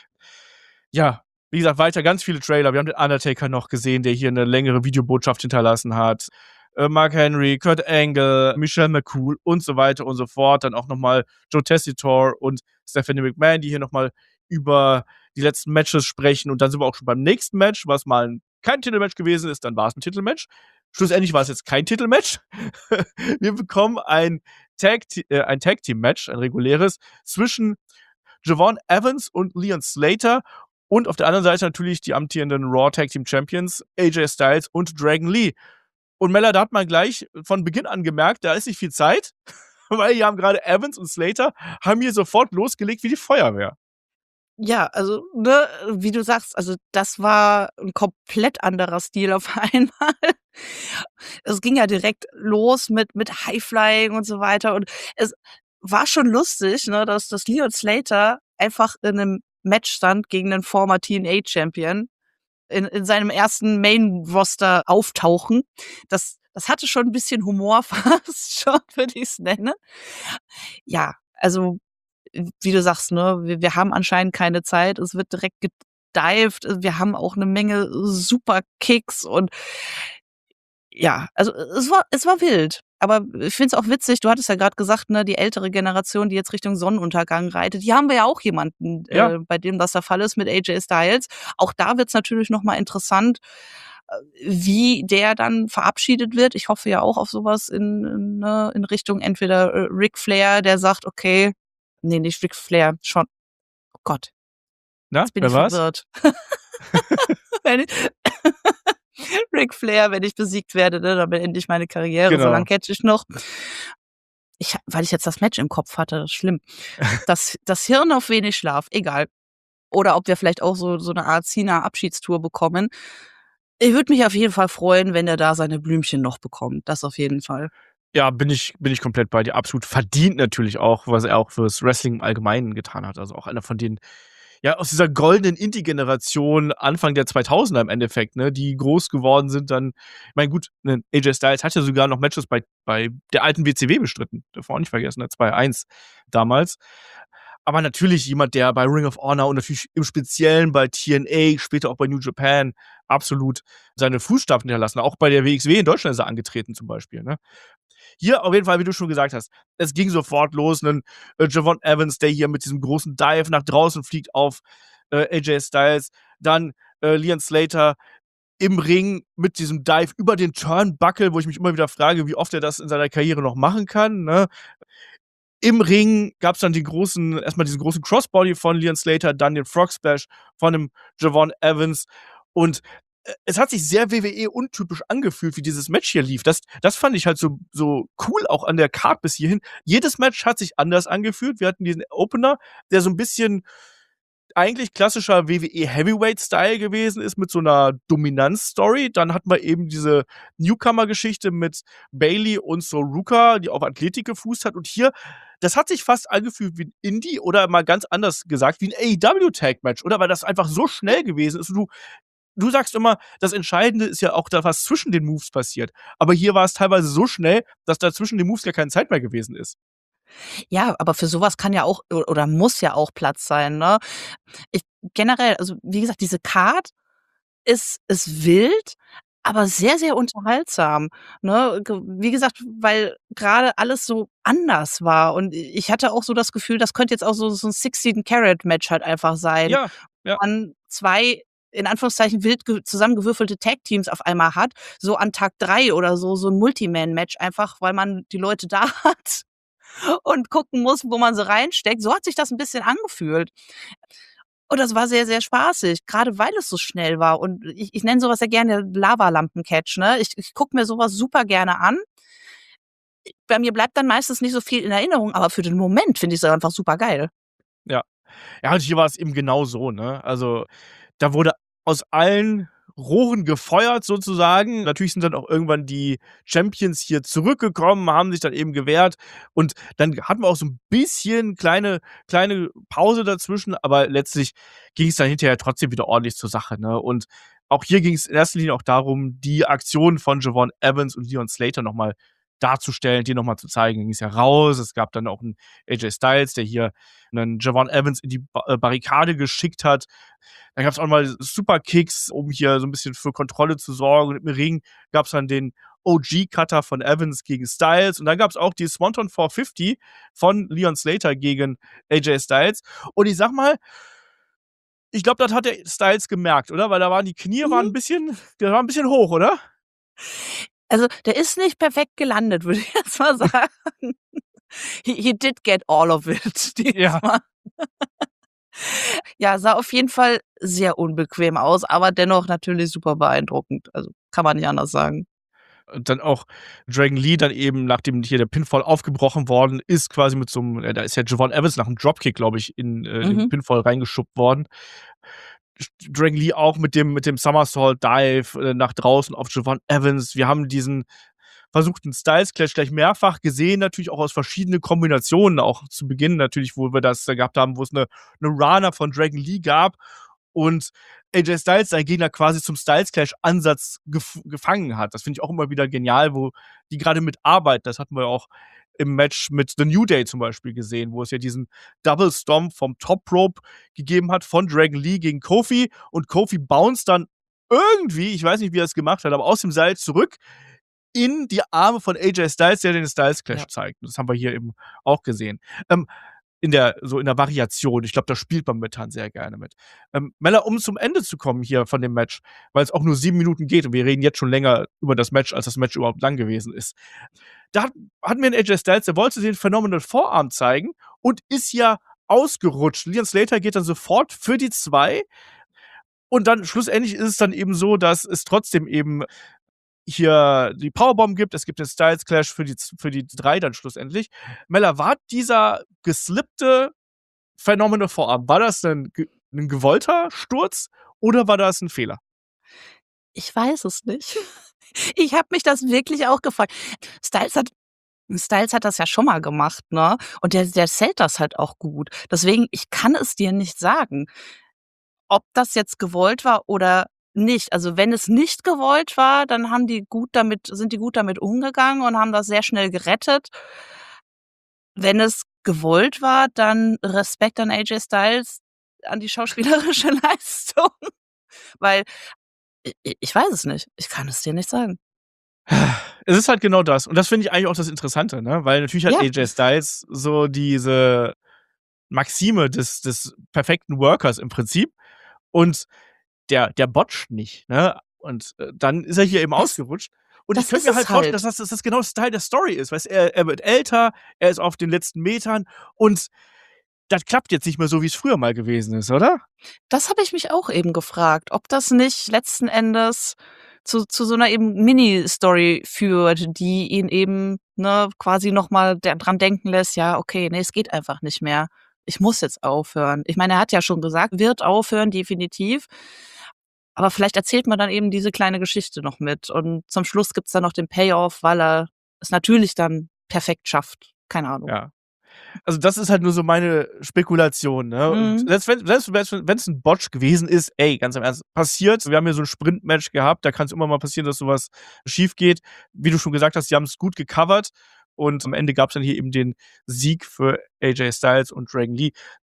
Ja, wie gesagt, weiter ganz viele Trailer. Wir haben den Undertaker noch gesehen, der hier 'ne längere Videobotschaft hinterlassen hat. Äh, Mark Henry, Kurt Angle, Michelle McCool und so weiter und so fort. Dann auch noch mal Joe Tessitore und Stephanie McMahon, die hier noch mal über die letzten Matches sprechen. Und dann sind wir auch schon beim nächsten Match, was mal 'n kein Titelmatch gewesen ist, dann war's 'n Titelmatch. Schlussendlich war es jetzt kein Titelmatch. Wir bekommen ein Tag Te äh, ein Tag-Team-Match, ein reguläres, zwischen Javon Evans und Leon Slater und auf der anderen Seite natürlich die amtierenden Raw Tag Team Champions A J Styles und Dragon Lee. Und Mella, da hat man gleich von Beginn an gemerkt, da ist nicht viel Zeit, weil hier haben grade Evans und Slater haben hier sofort losgelegt wie die Feuerwehr. Ja, also, ne, wie du sagst, also, das war 'n komplett anderer Stil auf einmal. Es ging ja direkt los mit mit Highflying und so weiter. Und es war schon lustig, ne, dass dass Leon Slater einfach in 'nem Match stand gegen 'nen former T N A Champion in in seinem ersten Main-Roster Auftauchen. Das das hatte schon 'n bisschen Humor fast schon, würde ich's nennen. Ja, also, wie du sagst, ne, wir wir haben anscheinend keine Zeit. Es wird direkt gedived. Wir haben auch 'ne Menge Superkicks und ja, also, es war es war wild. Aber ich finde es auch witzig, du hattest ja grad gesagt, ne, die ältere Generation, die jetzt Richtung Sonnenuntergang reitet. Hier haben wir ja auch jemanden, Ja. äh, bei dem das der Fall ist mit A J Styles. Auch da wird's natürlich noch mal interessant, äh, wie der dann verabschiedet wird. Ich hoffe ja auch auf so was in, ne, in Richtung entweder, äh, Ric Flair, der sagt: „Okay“, ne, nicht Ric Flair, schon oh Gott. Na, Jetzt bin wer ich war's? verwirrt. Wenn Ric Flair, wenn ich besiegt werde, ne, dann beende ich meine Karriere. So lang Genau. catche ich noch. Ich ha weil ich jetzt das Match im Kopf hatte, das ist schlimm. Das das Hirn auf wenig Schlaf, egal. Oder ob wir vielleicht auch so so 'ne Art Cena-Abschiedstour bekommen. Ich würde mich auf jeden Fall freuen, wenn er da seine Blümchen noch bekommt. Das auf jeden Fall. Ja, bin ich bin ich komplett bei dir. Absolut verdient natürlich auch, was er auch fürs Wrestling im Allgemeinen getan hat. Also, auch einer von den ja, aus dieser goldenen Indie-Generation Anfang der zweitausender im Endeffekt, ne, die groß geworden sind dann ich meine, gut, ne, A J Styles hat ja sogar noch Matches bei bei der alten W C W bestritten. Dürfen wir auch nicht vergessen, ne, zwei eins damals. Aber natürlich jemand, der bei Ring of Honor und natürlich im Speziellen bei T N A, später auch bei New Japan absolut seine Fußstapfen hinterlassen. Auch bei der W X W in Deutschland ist er angetreten zum Beispiel, ne? Hier auf jeden Fall, wie du schon gesagt hast, es ging sofort los, 'nen, äh, Javon Evans, der hier mit diesem großen Dive nach draußen fliegt auf, äh, A J Styles. Dann, äh, Leon Slater im Ring mit diesem Dive über den Turnbuckle, wo ich mich immer wieder frage, wie oft er das in seiner Karriere noch machen kann, ne? Im Ring gab's dann den großen erst mal diesen großen Crossbody von Leon Slater, dann den Frog Splash von dem Javon Evans. Und, äh, es hat sich sehr W W E-untypisch angefühlt, wie dieses Match hier lief. Das das fand ich halt so so cool auch an der Card bis hierhin. Jedes Match hat sich anders angefühlt. Wir hatten diesen Opener, der so 'n bisschen eigentlich klassischer W W E-Heavyweight-Style gewesen ist mit so 'ner Dominanz-Story. Dann hatten wir eben diese Newcomer-Geschichte mit Bayley und Soruka, die auf Athletik gefußt hat. Und hier, das hat sich fast angefühlt wie 'n Indie oder mal ganz anders gesagt, wie 'n A E W-Tag-Match, oder? Weil das einfach so schnell gewesen ist. Und du du sagst immer, das Entscheidende ist ja auch da, was zwischen den Moves passiert. Aber hier war es teilweise so schnell, dass da zwischen den Moves gar keine Zeit mehr gewesen ist. Ja, aber für so was kann ja auch o oder muss ja auch Platz sein, ne? Ich generell, also, wie gesagt, diese Card ist ist wild, aber sehr, sehr unterhaltsam, ne? Ge wie gesagt, weil grade alles so anders war und i ich hatte auch so das Gefühl, das könnte jetzt auch so so 'n sixteen Carat Match halt einfach sein, Ja, ja. wo man zwei in Anführungszeichen wild ge zusammengewürfelte Tag-Teams auf einmal hat, so an Tag drei oder so, so 'n Multiman-Match einfach, weil man die Leute da hat und gucken muss, wo man sie reinsteckt. So hat sich das 'n bisschen angefühlt. Und das war sehr, sehr spaßig, grade weil es so schnell war und ich ich nenne so was ja gerne Lavalampen-Catch, ne? Ich ich gucke mir so was super gerne an. Bei mir bleibt dann meistens nicht so viel in Erinnerung, aber für den Moment finde ich's einfach supergeil. Ja. Ja, und hier war es eben genau so, ne? Also, da wurde aus allen Rohren gefeuert sozusagen. Natürlich sind dann auch irgendwann die Champions hier zurückgekommen, haben sich dann eben gewehrt und dann hatten wir auch so 'n bisschen kleine kleine Pause dazwischen, aber letztlich ging's dann hinterher trotzdem wieder ordentlich zur Sache, ne? Und auch hier ging's in erster Linie auch darum, die Aktion von Javon Evans und Leon Slater noch mal darzustellen, die noch mal zu zeigen. Dann ging's ja raus. Es gab dann auch 'n A J Styles, der hier 'nen Javon Evans in die Ba äh, Barrikade geschickt hat. Dann gab's auch mal Superkicks, um hier so 'n bisschen für Kontrolle zu sorgen. Und im Ring gab's dann den O G-Cutter von Evans gegen Styles. Und dann gab's auch die Swanton four fifty von Leon Slater gegen A J Styles. Und ich sage mal ich glaube, das hat der Styles gemerkt, oder? Weil da waren die Knie waren 'n Mhm. bisschen der war 'n bisschen hoch, oder? Also, der ist nicht perfekt gelandet, würde ich jetzt mal sagen. He he did get all of it Ja. diesmal. Ja, sah auf jeden Fall sehr unbequem aus, aber dennoch natürlich super beeindruckend. Also, kann man nicht anders sagen. Und dann auch Dragon Lee dann eben, nachdem hier der Pinfall aufgebrochen worden ist, quasi mit so 'm äh, da ist ja Javon Evans nach 'm Dropkick, glaube ich, in, äh, den Mhm. Pinfall reingeschubbt worden. Dragon Lee auch mit dem mit dem Somersault Dive, äh, nach draußen auf Javon Evans. Wir haben diesen versuchten Styles Clash gleich mehrfach gesehen, natürlich auch aus verschiedenen Kombinationen, auch zu Beginn natürlich, wo wir das da gehabt haben, wo's 'ne 'ne Rana von Dragon Lee gab und A J Styles seinen Gegner quasi zum Styles Clash Ansatz gef gefangen hat. Das finde ich auch immer wieder genial, wo die grade mit arbeiten. Das hatten wir auch im Match mit The New Day zum Beispiel gesehen, wo es ja diesen Double Stomp vom Top Rope gegeben hat von Dragon Lee gegen Kofi und Kofi bounced dann irgendwie, ich weiß nicht, wie er's gemacht hat, aber aus dem Seil zurück in die Arme von A J Styles, der den Styles Clash Ja. zeigt. Das haben wir hier eben auch gesehen. Ähm, in der so in der Variation. Ich glaube, da spielt man momentan sehr gerne mit. Ähm, Mella, um zum Ende zu kommen hier von dem Match, weil's auch nur sieben Minuten geht und wir reden jetzt schon länger über das Match, als das Match überhaupt lang gewesen ist. Da hat hatten wir 'n A J Styles, der wollte den Phenomenal Forearm zeigen und ist ja ausgerutscht. Leon Slater geht dann sofort für die zwei und dann schlussendlich ist es dann eben so, dass es trotzdem eben hier die Powerbomb gibt. Es gibt den Styles Clash für die z für die drei dann schlussendlich. Mella, war dieser geslippte Phenomenal Forearm, war das 'nen ge 'nen gewollter Sturz oder war das 'n Fehler? Ich weiß es nicht. Ich habe mich das wirklich auch gefragt. Styles hat Styles hat das ja schon mal gemacht, ne? Und der der sellt das halt auch gut. Deswegen, ich kann es dir nicht sagen, ob das jetzt gewollt war oder nicht. Also, wenn es nicht gewollt war, dann haben die gut damit sind die gut damit umgegangen und haben das sehr schnell gerettet. Wenn es gewollt war, dann Respekt an A J Styles, an die schauspielerische Leistung, weil i i ich weiß es nicht. Ich kann es dir nicht sagen. Es ist halt genau das. Und das finde ich eigentlich auch das Interessante, ne? Weil natürlich hat Ja. A J Styles so diese Maxime des des perfekten Workers im Prinzip und der der botcht nicht, ne? Und, äh, dann ist er hier eben Das ausgerutscht. Und ich das könnte ist mir halt es vorstellen, halt. dass das dass das genau das Teil der Story ist. Weißt du, er er wird älter, er ist auf den letzten Metern und das klappt jetzt nicht mehr so, wie's früher mal gewesen ist, oder? Das habe ich mich auch eben gefragt, ob das nicht letzten Endes zu zu so 'ner eben Mini-Story führt, die ihn eben, ne, quasi noch mal da dran denken lässt: „Ja, okay, ne, es geht einfach nicht mehr. Ich muss jetzt aufhören.“ Ich meine, er hat ja schon gesagt, wird aufhören, definitiv. Aber vielleicht erzählt man dann eben diese kleine Geschichte noch mit und zum Schluss gibt's dann noch den Payoff, weil er es natürlich dann perfekt schafft. Keine Ahnung. Ja. Also, das ist halt nur so meine Spekulation, ne? Und Mhm. selbst wenn selbst wenn's wenn's 'n Botch gewesen ist, ey, ganz im Ernst, passiert. Wir haben hier so 'n Sprint-Match gehabt, da kann's immer mal passieren, dass so was schiefgeht. Wie du schon gesagt hast, die haben's gut gecovert und am Ende gab's dann hier eben den Sieg für A J Styles und Dragon Lee.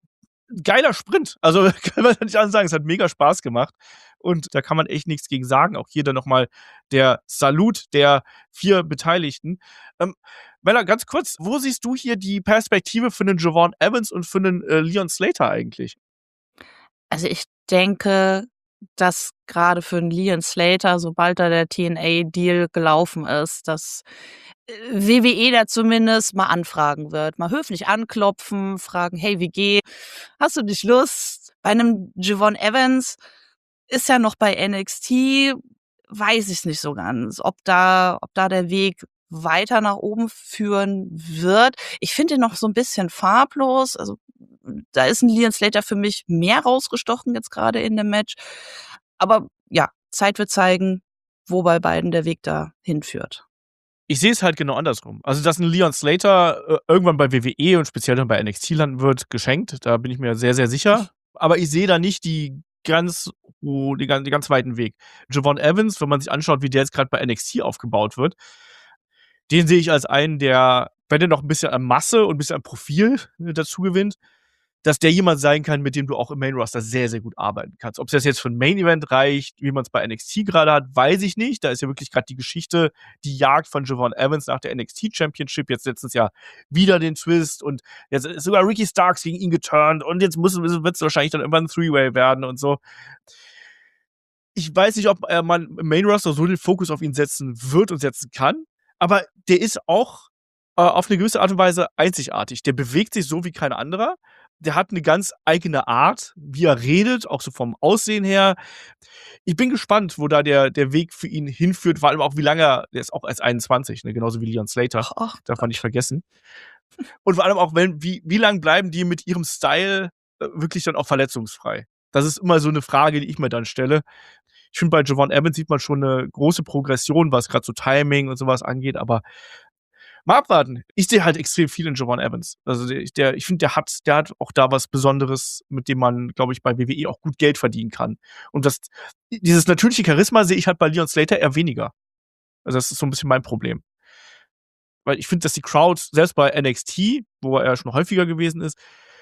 geiler Sprint. Also kann man nicht anders sagen, es hat mega Spaß gemacht. Und da kann man echt nichts gegen sagen. Auch hier dann nochmal der Salut der vier Beteiligten. Ähm, Mella, ganz kurz, wo siehst du hier die Perspektive für einen Javon Evans und für einen äh, Leon Slater eigentlich? Also ich denke, dass gerade für einen Leon Slater, sobald da der T N A-Deal gelaufen ist, dass äh, W W E da zumindest mal anfragen wird. Mal höflich anklopfen, fragen, hey, wie geht? Hast du nicht Lust? Bei einem Javon Evans ist ja noch bei N X T, weiß ich nicht so ganz, ob da, ob da der Weg weiter nach oben führen wird. Ich finde ihn noch so ein bisschen farblos. Also da ist ein Leon Slater für mich mehr rausgestochen jetzt gerade in dem Match. Aber ja, Zeit wird zeigen, wo bei beiden der Weg da hinführt. Ich sehe es halt genau andersrum. Also, dass ein Leon Slater äh, irgendwann bei W W E und speziell dann bei N X T landen wird, geschenkt. Da bin ich mir sehr, sehr sicher. Aber ich sehe da nicht die ganz, oh, die, gan- den ganz weiten Weg. Javon Evans, wenn man sich anschaut, wie der jetzt gerade bei N X T aufgebaut wird, den sehe ich als einen, der, wenn der noch ein bisschen an Masse und ein bisschen an Profil äh, dazu gewinnt, dass der jemand sein kann, mit dem du auch im Main Roster sehr, sehr gut arbeiten kannst. Ob es das jetzt für ein Main Event reicht, wie man es bei N X T gerade hat, weiß ich nicht. Da ist ja wirklich gerade die Geschichte, die Jagd von Javon Evans nach der N X T Championship. Jetzt letztens ja wieder den Twist und jetzt ist sogar Ricky Starks gegen ihn geturnt und jetzt wird es wahrscheinlich dann irgendwann ein Three-Way werden und so. Ich weiß nicht, ob äh, man im Main Roster so den Fokus auf ihn setzen wird und setzen kann, aber der ist auch äh, auf eine gewisse Art und Weise einzigartig. Der bewegt sich so wie kein anderer. Der hat eine ganz eigene Art, wie er redet, auch so vom Aussehen her. Ich bin gespannt, wo da der, der Weg für ihn hinführt, vor allem auch wie lange er, der ist auch erst einundzwanzig, ne? Genauso wie Leon Slater, Ach, ach darf man nicht vergessen. Und vor allem auch, wenn, wie, wie lange bleiben die mit ihrem Style äh, wirklich dann auch verletzungsfrei? Das ist immer so eine Frage, die ich mir dann stelle. Ich finde, bei Javon Evans sieht man schon eine große Progression, was gerade so Timing und sowas angeht, aber mal abwarten. Ich sehe halt extrem viel in Javon Evans. Also der, der ich finde, der hat, der hat auch da was Besonderes, mit dem man, glaube ich, bei W W E auch gut Geld verdienen kann. Und das, dieses natürliche Charisma sehe ich halt bei Leon Slater eher weniger. Also das ist so ein bisschen mein Problem. Weil ich finde, dass die Crowd, selbst bei N X T, wo er schon häufiger gewesen ist,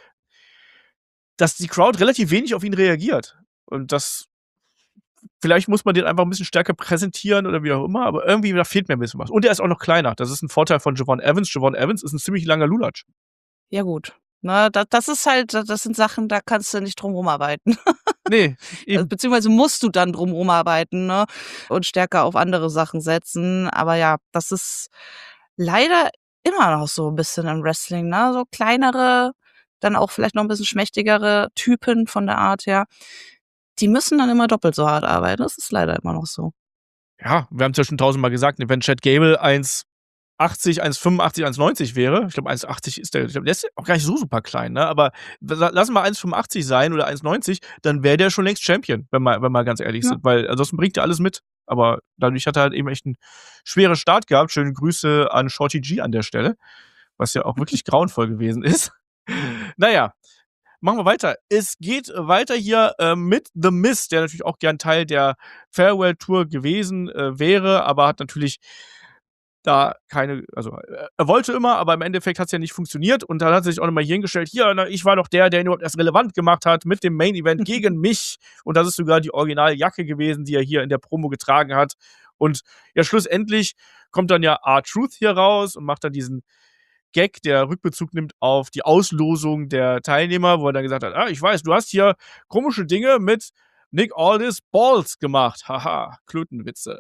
dass die Crowd relativ wenig auf ihn reagiert. Und das, vielleicht muss man den einfach ein bisschen stärker präsentieren oder wie auch immer, aber irgendwie, da fehlt mir ein bisschen was. Und er ist auch noch kleiner. Das ist ein Vorteil von Javon Evans. Javon Evans ist ein ziemlich langer Lulatsch. Ja gut. Ne, das, das ist halt, das sind Sachen, da kannst du nicht drum rumarbeiten. Nee, Also, eben. beziehungsweise musst du dann drum rumarbeiten, ne? Und stärker auf andere Sachen setzen. Aber ja, das ist leider immer noch so ein bisschen im Wrestling, ne? So kleinere, dann auch vielleicht noch ein bisschen schmächtigere Typen von der Art her. Die müssen dann immer doppelt so hart arbeiten. Das ist leider immer noch so. Ja, wir haben es ja schon tausendmal gesagt, wenn Chad Gable eins achtzig, eins fünfundachtzig, eins neunzig wäre, ich glaube eins achtzig ist der, ich glaub, der ist auch gar nicht so super klein, ne? Aber lassen wir eins fünfundachtzig sein oder eins neunzig, dann wäre der schon längst Champion, wenn wir, wenn wir ganz ehrlich Ja. sind, weil ansonsten bringt er alles mit. Aber dadurch hat er halt eben echt einen schweren Start gehabt. Schöne Grüße an Shorty G an der Stelle, was ja auch wirklich grauenvoll gewesen ist. Naja, machen wir weiter. Es geht weiter hier äh, mit The Miz, der natürlich auch gern Teil der Farewell Tour gewesen äh, wäre, aber hat natürlich da keine, also äh, er wollte immer, aber im Endeffekt hat es ja nicht funktioniert und dann hat er sich auch nochmal hier hingestellt, hier, na, ich war doch der, der ihn überhaupt erst relevant gemacht hat mit dem Main Event gegen mich und das ist sogar die Originaljacke gewesen, die er hier in der Promo getragen hat und ja, schlussendlich kommt dann ja R-Truth hier raus und macht dann diesen Gag, der Rückbezug nimmt auf die Auslosung der Teilnehmer, wo er dann gesagt hat, ah, ich weiß, du hast hier komische Dinge mit Nick Aldis Balls gemacht. Haha, Klötenwitze.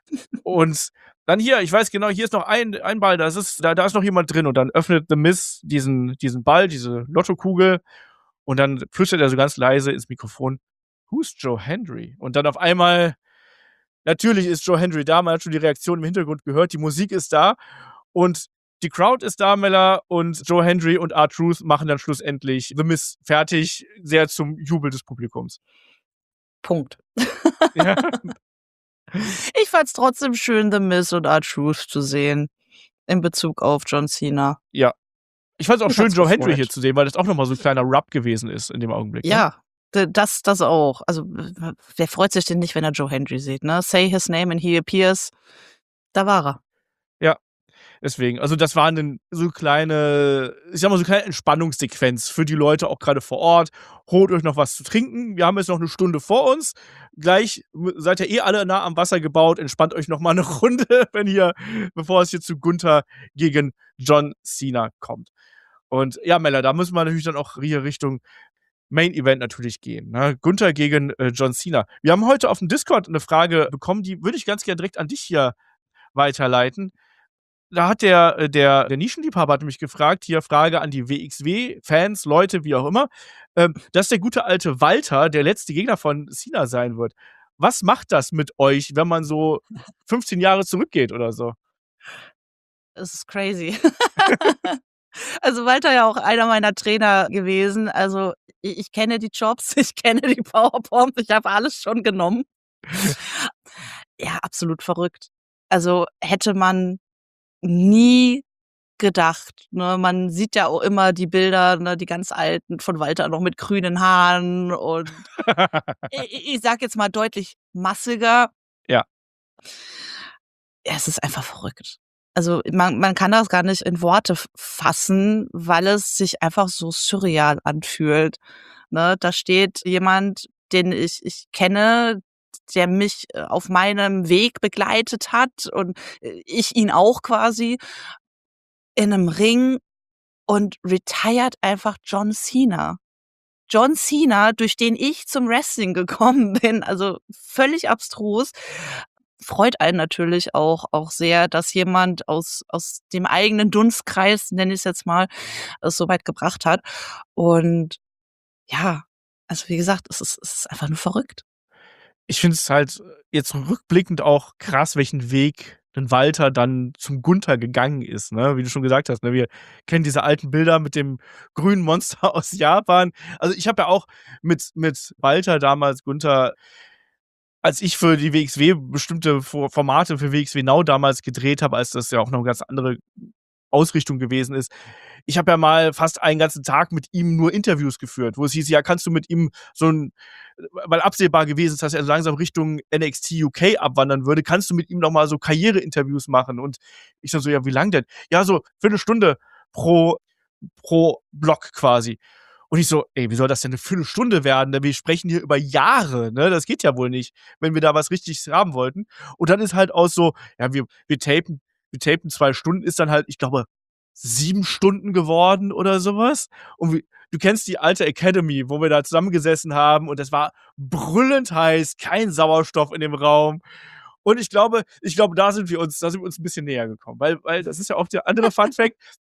Und dann hier, ich weiß genau, hier ist noch ein, ein Ball, das ist, da, da ist noch jemand drin und dann öffnet The Miz diesen, diesen Ball, diese Lottokugel und dann flüstert er so ganz leise ins Mikrofon, who's Joe Hendry? Und dann auf einmal, natürlich ist Joe Hendry da, man hat schon die Reaktion im Hintergrund gehört, die Musik ist da und die Crowd ist da, Mella, und Joe Hendry und R-Truth machen dann schlussendlich The Miz fertig, sehr zum Jubel des Publikums. Punkt. Ja. Ich fand's trotzdem schön, The Miz und R-Truth zu sehen in Bezug auf John Cena. Ja. Ich fand's auch Mich schön, hat's Joe Hendry gefreut. hier zu sehen, weil das auch nochmal so ein kleiner Rub gewesen ist in dem Augenblick. Ne? Ja, d- das, das auch. Also, w- wer freut sich denn nicht, wenn er Joe Hendry sieht, ne? Say his name and he appears. Da war er. Deswegen, also das war eine so kleine, ich sag mal, so kleine Entspannungssequenz für die Leute auch gerade vor Ort. Holt euch noch was zu trinken. Wir haben jetzt noch eine Stunde vor uns. Gleich seid ihr eh alle nah am Wasser gebaut. Entspannt euch noch mal eine Runde, wenn ihr, bevor es hier zu Gunther gegen John Cena kommt. Und ja, Mella, da müssen wir natürlich dann auch hier Richtung Main Event natürlich gehen. Ne? Gunther gegen äh, John Cena. Wir haben heute auf dem Discord eine Frage bekommen, die würde ich ganz gerne direkt an dich hier weiterleiten. Da hat der, äh, der, der Nischenliebhaber hat mich gefragt, hier Frage an die W X W-Fans, Leute, wie auch immer, ähm, dass der gute alte Walter der letzte Gegner von Cena sein wird. Was macht das mit euch, wenn man so fünfzehn Jahre zurückgeht oder so? Es ist crazy. Also Walter ja auch einer meiner Trainer gewesen. Also ich, ich kenne die Jobs, ich kenne die Powerbombs, ich habe alles schon genommen. Ja, absolut verrückt. Also hätte man nie gedacht. Ne? Man sieht ja auch immer die Bilder, ne, die ganz alten von Walter noch mit grünen Haaren und ich, ich sag jetzt mal deutlich massiger. Ja. Ja, es ist einfach verrückt. Also man, man kann das gar nicht in Worte fassen, weil es sich einfach so surreal anfühlt. Ne? Da steht jemand, den ich, ich kenne, der mich auf meinem Weg begleitet hat und ich ihn auch quasi in einem Ring und retired einfach John Cena. John Cena, durch den ich zum Wrestling gekommen bin, also völlig abstrus. Freut einen natürlich auch, auch sehr, dass jemand aus, aus dem eigenen Dunstkreis, nenne ich es jetzt mal, es so weit gebracht hat. Und ja, also wie gesagt, es ist, es ist einfach nur verrückt. Ich finde es halt jetzt rückblickend auch krass, welchen Weg denn Walter dann zum Gunther gegangen ist, ne? Wie du schon gesagt hast, ne? Wir kennen diese alten Bilder mit dem grünen Monster aus Japan. Also ich habe ja auch mit, mit Walter damals Gunther, als ich für die W X W bestimmte Formate für W X W Now damals gedreht habe, als das ja auch noch eine ganz andere Ausrichtung gewesen ist. Ich habe ja mal fast einen ganzen Tag mit ihm nur Interviews geführt, wo es hieß, ja, kannst du mit ihm so ein, weil absehbar gewesen ist, dass er langsam Richtung N X T U K abwandern würde, kannst du mit ihm noch mal so Karriereinterviews machen? Und ich dann so, ja, wie lang denn? Ja, so Viertelstunde pro, pro Block quasi. Und ich so, ey, wie soll das denn eine Viertelstunde werden? Wir sprechen hier über Jahre, ne? Das geht ja wohl nicht, wenn wir da was Richtiges haben wollten. Und dann ist halt auch so, ja, wir, wir tapen, wir tapen zwei Stunden, ist dann halt, ich glaube, sieben Stunden geworden oder sowas. Und wie, du kennst die alte Academy, wo wir da zusammengesessen haben und es war brüllend heiß, kein Sauerstoff in dem Raum. Und ich glaube, ich glaube, da sind wir uns, da sind wir uns ein bisschen näher gekommen. Weil, weil das ist ja auch der andere Fun Fact.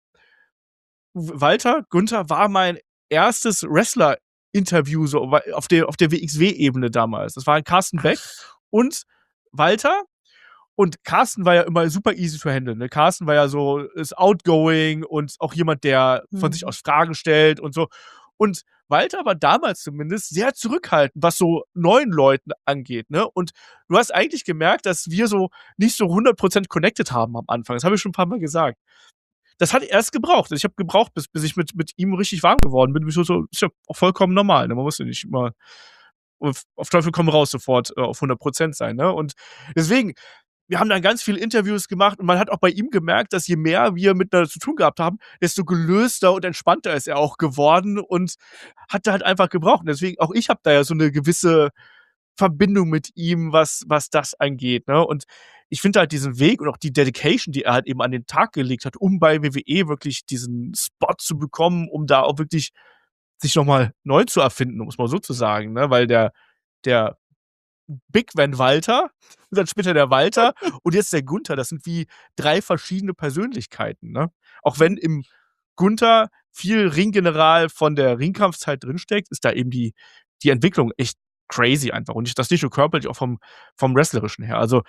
Walter, Gunther war mein erstes Wrestler-Interview so auf der, auf der W X W-Ebene damals. Das war Carsten Beck und Walter. Und Carsten war ja immer super easy zu handeln. Ne? Carsten war ja so, ist outgoing und auch jemand, der von Mhm. sich aus Fragen stellt und so. Und Walter war damals zumindest sehr zurückhaltend, was so neuen Leuten angeht. Ne? Und du hast eigentlich gemerkt, dass wir so nicht so hundert Prozent connected haben am Anfang. Das habe ich schon ein paar Mal gesagt. Das hat erst gebraucht. Ich habe gebraucht, bis, bis ich mit, mit ihm richtig warm geworden bin. So, so, ist ja auch vollkommen normal. Ne? Man muss ja nicht immer auf, auf Teufel komm raus sofort äh, auf hundert Prozent sein. Ne? Und deswegen, wir haben dann ganz viele Interviews gemacht und man hat auch bei ihm gemerkt, dass je mehr wir miteinander zu tun gehabt haben, desto gelöster und entspannter ist er auch geworden und hat da halt einfach gebraucht. Und deswegen, auch ich habe da ja so eine gewisse Verbindung mit ihm, was, was das angeht. Ne? Und ich finde halt diesen Weg und auch die Dedication, die er halt eben an den Tag gelegt hat, um bei W W E wirklich diesen Spot zu bekommen, um da auch wirklich sich nochmal neu zu erfinden, um es mal so zu sagen. Ne? Weil der, der Big Van Walter, dann später der Walter und jetzt der Gunther, das sind wie drei verschiedene Persönlichkeiten. Ne? Auch wenn im Gunther viel Ringgeneral von der Ringkampfzeit drinsteckt, ist da eben die, die Entwicklung echt crazy einfach. Und das nicht nur körperlich, auch vom, vom Wrestlerischen her. Also,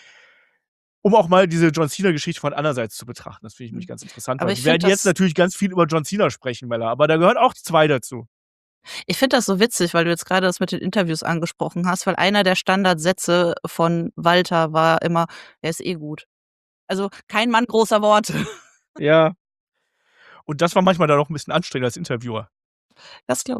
um auch mal diese John Cena-Geschichte von andererseits zu betrachten. Das finde ich nämlich ganz interessant. Aber Weil ich wir find werden jetzt das- natürlich ganz viel über John Cena sprechen, Mella, aber da gehören auch zwei dazu. Ich finde das so witzig, weil du jetzt gerade das mit den Interviews angesprochen hast, weil einer der Standardsätze von Walter war immer, er ist eh gut. Also kein Mann großer Worte. Ja. Und das war manchmal dann auch ein bisschen anstrengend als Interviewer. Das glaube ich.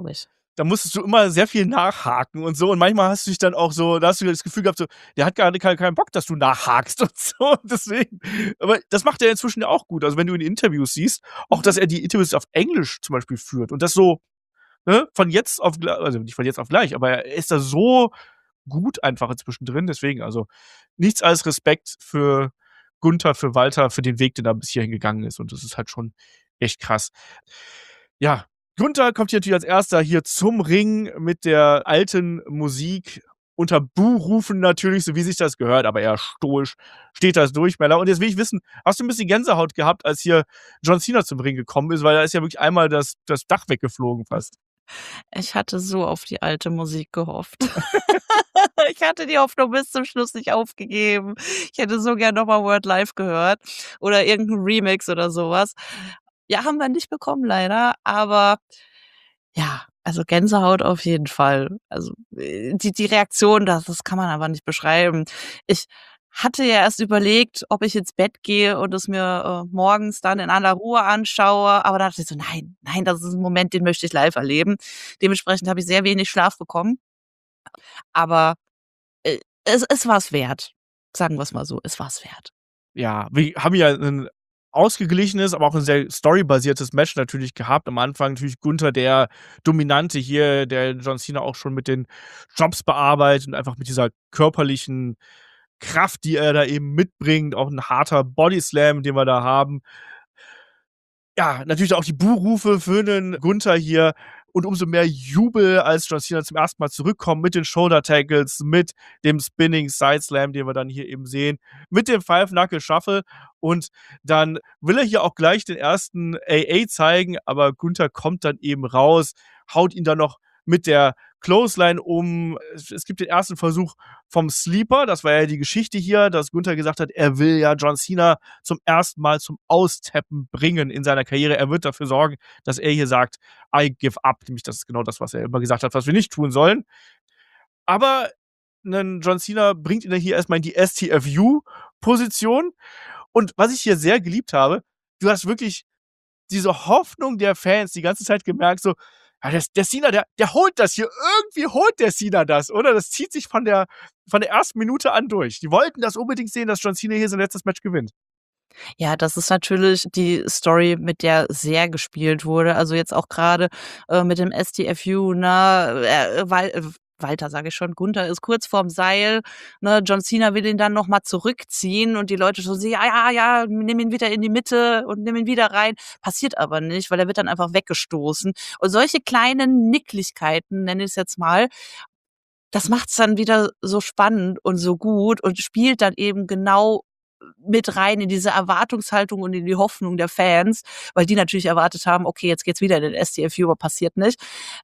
da musstest du immer sehr viel nachhaken und so. Und manchmal hast du dich dann auch so, da hast du das Gefühl gehabt, so, der hat gar keinen keinen Bock, dass du nachhakst und so. Deswegen. Aber das macht er inzwischen ja auch gut. Also wenn du in Interviews siehst, auch dass er die Interviews auf Englisch zum Beispiel führt und das so, ne, von jetzt auf gleich, also nicht von jetzt auf gleich, aber er ist da so gut einfach inzwischen drin. Deswegen, also nichts als Respekt für Gunther, für Walter, für den Weg, den er bis hierhin gegangen ist. Und das ist halt schon echt krass. Ja, Gunther kommt hier natürlich als erster hier zum Ring mit der alten Musik. Unter Buhrufen natürlich, so wie sich das gehört, aber eher stoisch steht das durch, Mella. Und jetzt will ich wissen, hast du ein bisschen Gänsehaut gehabt, als hier John Cena zum Ring gekommen ist? Weil da ist ja wirklich einmal das, das Dach weggeflogen fast. Ich hatte so auf die alte Musik gehofft. Ich hatte die Hoffnung bis zum Schluss nicht aufgegeben. Ich hätte so gern nochmal Word Live gehört oder irgendein Remix oder sowas. Ja, haben wir nicht bekommen leider, aber ja, also Gänsehaut auf jeden Fall. Also äh, die, die Reaktion, das, das kann man aber nicht beschreiben. Ich hatte ja erst überlegt, ob ich ins Bett gehe und es mir äh, morgens dann in aller Ruhe anschaue, aber da dachte ich so, nein, nein, das ist ein Moment, den möchte ich live erleben. Dementsprechend habe ich sehr wenig Schlaf bekommen, aber äh, es, es war es wert. Sagen wir es mal so, es war es wert. Ja, wir haben ja ein ausgeglichenes, aber auch ein sehr storybasiertes Match natürlich gehabt. Am Anfang natürlich Gunther, der Dominante hier, der John Cena auch schon mit den Jobs bearbeitet und einfach mit dieser körperlichen Kraft, die er da eben mitbringt, auch ein harter Bodyslam, den wir da haben. Ja, natürlich auch die Buhrufe für den Gunther hier und umso mehr Jubel, als John Cena zum ersten Mal zurückkommt mit den Shoulder Tackles, mit dem Spinning Side Slam, den wir dann hier eben sehen, mit dem Five Knuckle Shuffle und dann will er hier auch gleich den ersten A A zeigen, aber Gunther kommt dann eben raus, haut ihn dann noch mit der Clothesline um. Es, es gibt den ersten Versuch vom Sleeper, das war ja die Geschichte hier, dass Gunther gesagt hat, er will ja John Cena zum ersten Mal zum Austappen bringen in seiner Karriere. Er wird dafür sorgen, dass er hier sagt, I give up. Nämlich das ist genau das, was er immer gesagt hat, was wir nicht tun sollen. Aber einen John Cena bringt ihn hier erstmal in die S T F U-Position. Und was ich hier sehr geliebt habe, du hast wirklich diese Hoffnung der Fans die ganze Zeit gemerkt, so, ja, der, der Cena, der, der holt das hier. Irgendwie holt der Cena das, oder? Das zieht sich von der, von der ersten Minute an durch. Die wollten das unbedingt sehen, dass John Cena hier sein letztes Match gewinnt. Ja, das ist natürlich die Story, mit der sehr gespielt wurde. Also jetzt auch gerade äh, mit dem S T F U, ne, äh, weil äh, Walter, sage ich schon, Gunther ist kurz vorm Seil, ne, John Cena will ihn dann noch mal zurückziehen und die Leute so, ja, ja, ja, nimm ihn wieder in die Mitte und nimm ihn wieder rein. Passiert aber nicht, weil er wird dann einfach weggestoßen. Und solche kleinen Nicklichkeiten, nenne ich es jetzt mal, das macht's dann wieder so spannend und so gut und spielt dann eben genau mit rein in diese Erwartungshaltung und in die Hoffnung der Fans, weil die natürlich erwartet haben, okay, jetzt geht's wieder in den S T F U, aber passiert nicht.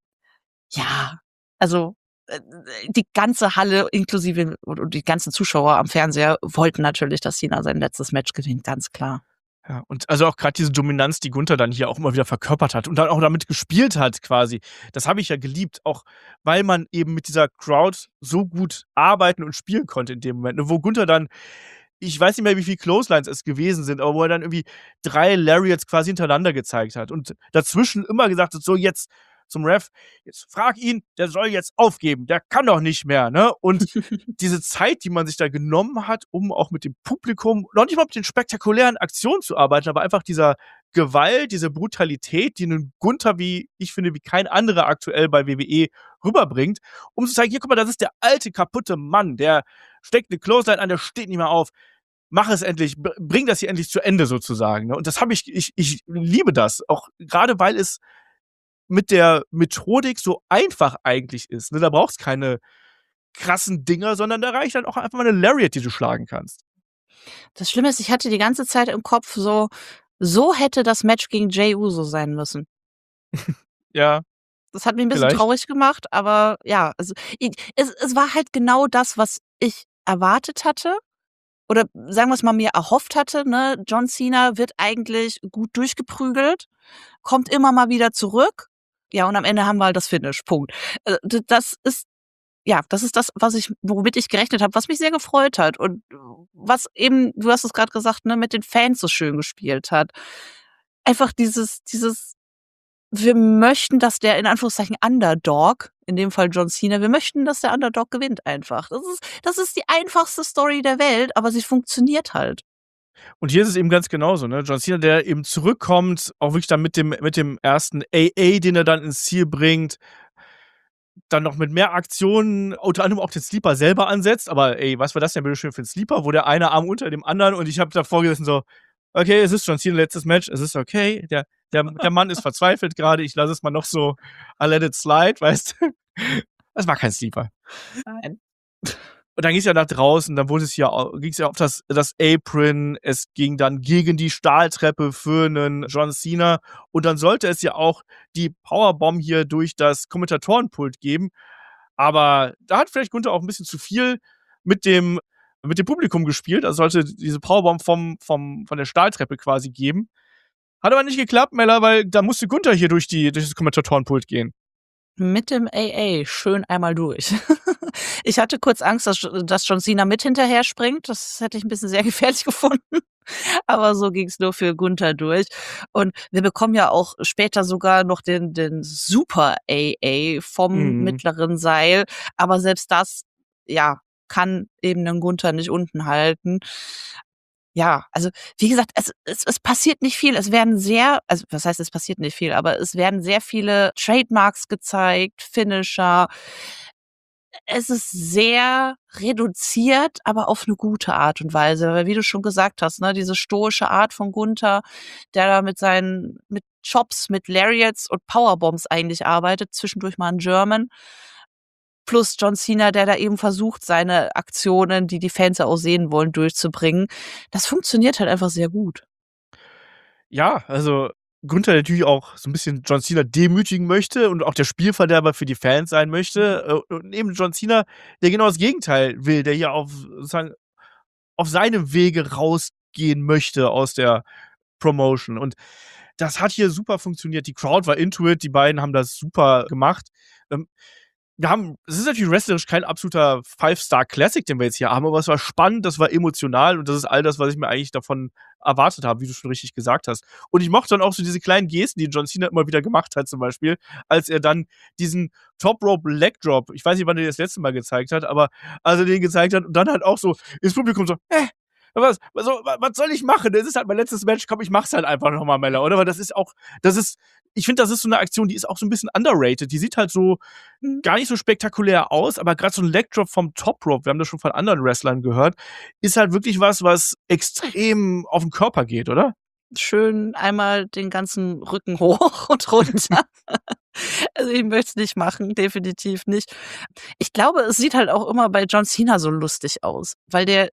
Ja, also äh, die ganze Halle inklusive und die ganzen Zuschauer am Fernseher wollten natürlich, dass Cena sein letztes Match gewinnt, ganz klar. Ja, und also auch gerade diese Dominanz, die Gunther dann hier auch immer wieder verkörpert hat und dann auch damit gespielt hat quasi. Das habe ich ja geliebt, auch weil man eben mit dieser Crowd so gut arbeiten und spielen konnte in dem Moment, ne, wo Gunther dann, ich weiß nicht mehr, wie viele Clotheslines es gewesen sind, aber wo er dann irgendwie drei Lariats quasi hintereinander gezeigt hat und dazwischen immer gesagt hat, so jetzt zum Ref, jetzt frag ihn, der soll jetzt aufgeben, der kann doch nicht mehr, ne? Und diese Zeit, die man sich da genommen hat, um auch mit dem Publikum, noch nicht mal mit den spektakulären Aktionen zu arbeiten, aber einfach dieser Gewalt, diese Brutalität, die einen Gunther, wie ich finde, wie kein anderer aktuell bei W W E rüberbringt, um zu zeigen, hier, guck mal, das ist der alte, kaputte Mann, der steckt eine Clothesline an, der steht nicht mehr auf. Mach es endlich, bring das hier endlich zu Ende sozusagen. Ne? Und das habe ich, ich, ich liebe das, auch gerade weil es mit der Methodik so einfach eigentlich ist. Ne? Da brauchst keine krassen Dinger, sondern da reicht dann auch einfach mal eine Lariat, die du schlagen kannst. Das Schlimme ist, ich hatte die ganze Zeit im Kopf so, so hätte das Match gegen Jey Uso sein müssen. Ja. Das hat mich ein bisschen Vielleicht. traurig gemacht, aber ja, also i es es war halt genau das, was ich erwartet hatte oder sagen wir's mal, mir erhofft hatte, ne? John Cena wird eigentlich gut durchgeprügelt, kommt immer mal wieder zurück. Ja, und am Ende haben wir halt das Finish, Punkt. Äh, d das ist ja, das ist das, was ich womit ich gerechnet habe, was mich sehr gefreut hat und was eben, du hast es grad gesagt, ne, mit den Fans so schön gespielt hat. Einfach dieses dieses wir möchten, dass der in Anführungszeichen Underdog, in dem Fall John Cena, wir möchten, dass der Underdog gewinnt einfach. Das ist, das ist die einfachste Story der Welt, aber sie funktioniert halt. Und hier ist es eben ganz genauso, ne? John Cena, der eben zurückkommt, auch wirklich dann mit dem, mit dem ersten A A, den er dann ins Ziel bringt, dann noch mit mehr Aktionen, unter anderem auch den Sleeper selber ansetzt, aber ey, was war das denn bitte schön für ein Sleeper, wo der eine Arm unter dem anderen und ich habe davor gesessen so, okay, es ist John Cena letztes Match, es ist okay, der, der, der Mann ist verzweifelt gerade, ich lasse es mal noch so, I let it slide, weißt du? Das war kein Sleeper. Nein. Und dann ging es ja nach draußen, dann wurde es ja, ging es ja auf das, das Apron, es ging dann gegen die Stahltreppe für einen John Cena und dann sollte es ja auch die Powerbomb hier durch das Kommentatorenpult geben, aber da hat vielleicht Gunther auch ein bisschen zu viel mit dem, mit dem Publikum gespielt, also sollte diese Powerbomb vom, vom, von der Stahltreppe quasi geben. Hat aber nicht geklappt, Mella, weil da musste Gunther hier durch, die, durch das Kommentatorenpult gehen. Mit dem A A schön einmal durch. Ich hatte kurz Angst, dass, dass John Cena mit hinterher springt. Das hätte ich ein bisschen sehr gefährlich gefunden. Aber so ging es nur für Gunther durch. Und wir bekommen ja auch später sogar noch den, den Super A A vom Mhm. mittleren Seil. Aber selbst das, ja, kann eben den Gunther nicht unten halten. Ja, also wie gesagt, es, es, es passiert nicht viel. Es werden sehr, also was heißt, es passiert nicht viel, aber es werden sehr viele Trademarks gezeigt, Finisher. Es ist sehr reduziert, aber auf eine gute Art und Weise. Weil wie du schon gesagt hast, ne, diese stoische Art von Gunther, der da mit seinen, mit Chops, mit Lariats und Powerbombs eigentlich arbeitet, zwischendurch mal ein German. Plus John Cena, der da eben versucht, seine Aktionen, die die Fans ja auch sehen wollen, durchzubringen. Das funktioniert halt einfach sehr gut. Ja, also Gunther natürlich auch so ein bisschen John Cena demütigen möchte und auch der Spielverderber für die Fans sein möchte. Äh, und eben John Cena, der genau das Gegenteil will, der hier auf, sozusagen, auf seinem Wege rausgehen möchte aus der Promotion. Und das hat hier super funktioniert. Die Crowd war into it, die beiden haben das super gemacht. Ähm, wir haben, es ist natürlich wrestlerisch kein absoluter Five-Star-Classic, den wir jetzt hier haben, aber es war spannend, das war emotional und das ist all das, was ich mir eigentlich davon erwartet habe, wie du schon richtig gesagt hast. Und ich mochte dann auch so diese kleinen Gesten, die John Cena immer wieder gemacht hat, zum Beispiel, als er dann diesen Top Rope Leg Drop, ich weiß nicht, wann er das letzte Mal gezeigt hat, aber als er den gezeigt hat und dann halt auch so ins Publikum so, äh, was, was, was soll ich machen? Das ist halt mein letztes Match, komm, ich mach's halt einfach nochmal, Mella, oder? Weil das ist auch, das ist, ich finde, das ist so eine Aktion, die ist auch so ein bisschen underrated. Die sieht halt so gar nicht so spektakulär aus, aber gerade so ein Leg Drop vom Top Rope, wir haben das schon von anderen Wrestlern gehört, ist halt wirklich was, was extrem auf den Körper geht, oder? Schön einmal den ganzen Rücken hoch und runter. Also ich möchte es nicht machen, definitiv nicht. Ich glaube, es sieht halt auch immer bei John Cena so lustig aus, weil der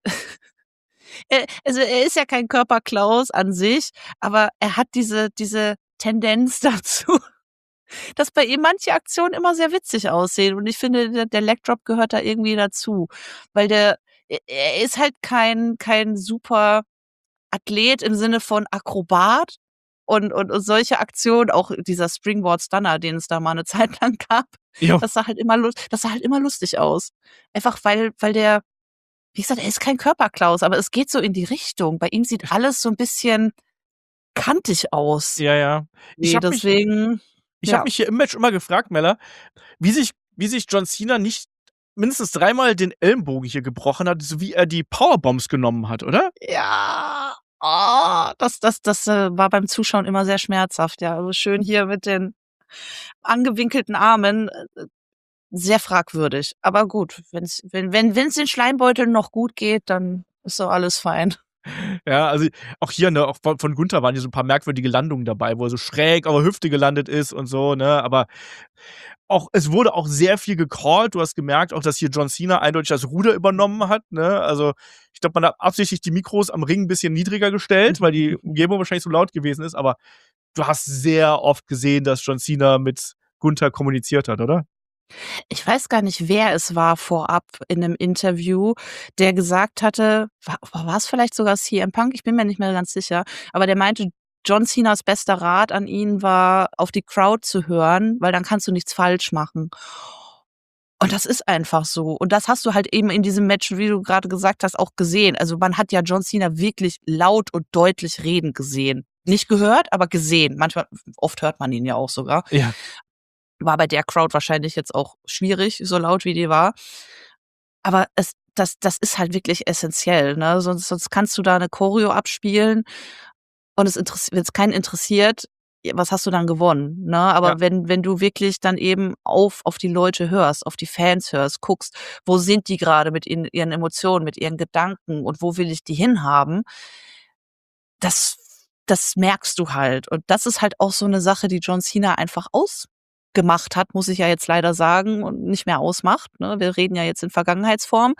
er, also er ist ja kein Körperklaus an sich, aber er hat diese, diese Tendenz dazu, dass bei ihm manche Aktionen immer sehr witzig aussehen. Und ich finde, der, der Leg Drop gehört da irgendwie dazu. Weil der, er ist halt kein, kein super Athlet im Sinne von Akrobat. Und, und, und solche Aktionen, auch dieser Springboard Stunner, den es da mal eine Zeit lang gab, Ja. das sah halt immer, lust- das sah halt immer lustig aus. Einfach weil, weil der, wie gesagt, er ist kein Körperklaus, aber es geht so in die Richtung. Bei ihm sieht alles so ein bisschen kantig aus. Ja, ja. Ich Nee, habe mich, deswegen, ich ja. hab mich hier im Match immer gefragt, Mella, wie sich, wie sich John Cena nicht mindestens dreimal den Ellenbogen hier gebrochen hat, so wie er die Powerbombs genommen hat, oder? Ja, oh, das, das, das äh, war beim Zuschauen immer sehr schmerzhaft, ja. Also schön hier mit den angewinkelten Armen, äh, sehr fragwürdig. Aber gut, wenn's, wenn wenn wenn es den Schleimbeuteln noch gut geht, dann ist doch alles fein. Ja, also auch hier, ne, auch von, von Gunther waren hier so ein paar merkwürdige Landungen dabei, wo er so schräg auf der Hüfte gelandet ist und so, ne, aber auch, es wurde auch sehr viel gecallt. Du hast gemerkt auch, dass hier John Cena eindeutig das Ruder übernommen hat, ne, also ich glaube, man hat absichtlich die Mikros am Ring ein bisschen niedriger gestellt, weil die Umgebung wahrscheinlich so laut gewesen ist, aber du hast sehr oft gesehen, dass John Cena mit Gunther kommuniziert hat, oder? Ich weiß gar nicht, wer es war vorab in einem Interview, der gesagt hatte, war, war es vielleicht sogar C M Punk? Ich bin mir nicht mehr ganz sicher. Aber der meinte, John Cenas bester Rat an ihn war, auf die Crowd zu hören, weil dann kannst du nichts falsch machen. Und das ist einfach so. Und das hast du halt eben in diesem Match, wie du gerade gesagt hast, auch gesehen. Also man hat ja John Cena wirklich laut und deutlich reden gesehen. nicht gehört, aber gesehen. Manchmal, oft hört man ihn ja auch sogar. Ja. War bei der Crowd wahrscheinlich jetzt auch schwierig, so laut wie die war. Aber es, das, das ist halt wirklich essentiell, ne? Sonst, sonst kannst du da eine Choreo abspielen und es interessiert, wenn es keinen interessiert, ja, was hast du dann gewonnen, ne? Aber Ja. wenn, wenn du wirklich dann eben auf, auf die Leute hörst, auf die Fans hörst, guckst, wo sind die gerade mit ihren, ihren Emotionen, mit ihren Gedanken und wo will ich die hinhaben, das, das merkst du halt. Und das ist halt auch so eine Sache, die John Cena einfach ausgemacht hat, muss ich ja jetzt leider sagen, und nicht mehr ausmacht, ne? Wir reden ja jetzt in Vergangenheitsform.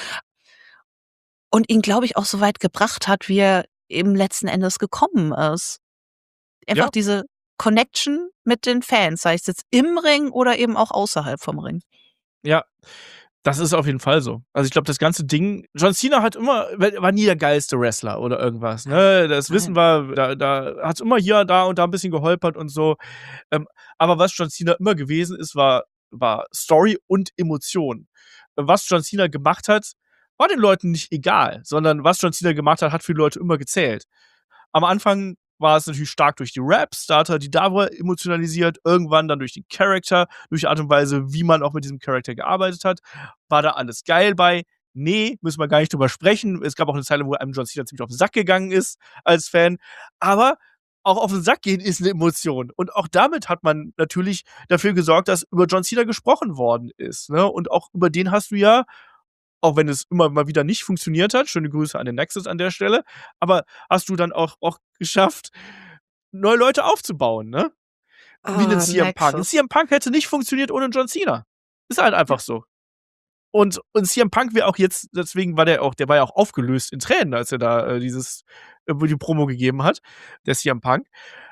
Und ihn, glaube ich, auch so weit gebracht hat, wie er eben letzten Endes gekommen ist. Einfach Ja. diese Connection mit den Fans, sei es jetzt im Ring oder eben auch außerhalb vom Ring. Ja, das ist auf jeden Fall so. Also ich glaube, das ganze Ding, John Cena hat immer, war nie der geilste Wrestler oder irgendwas, ne? Das wissen wir, da, da hat es immer hier, da und da ein bisschen geholpert und so. Ähm, aber was John Cena immer gewesen ist, war, war Story und Emotion. Was John Cena gemacht hat, war den Leuten nicht egal, sondern was John Cena gemacht hat, hat für die Leute immer gezählt. Am Anfang war es natürlich stark durch die Raps, da hat er die Davo emotionalisiert, irgendwann dann durch den Charakter, durch die Art und Weise, wie man auch mit diesem Charakter gearbeitet hat. War da alles geil bei? Nee, müssen wir gar nicht drüber sprechen. Es gab auch eine Zeit, wo einem John Cena ziemlich auf den Sack gegangen ist als Fan. Aber auch auf den Sack gehen ist eine Emotion. Und auch damit hat man natürlich dafür gesorgt, dass über John Cena gesprochen worden ist. Ne? Und auch über den hast du ja, auch wenn es immer mal wieder nicht funktioniert hat, schöne Grüße an den Nexus an der Stelle, aber hast du dann auch, auch geschafft, neue Leute aufzubauen, ne? Wie den Ah, C M Punk. Ein Nexus. C M Punk hätte nicht funktioniert ohne John Cena. Ist halt einfach so. Und, und C M Punk wäre auch jetzt, deswegen war der auch, der war ja auch aufgelöst in Tränen, als er da äh, dieses, äh, die Promo gegeben hat, der C M Punk.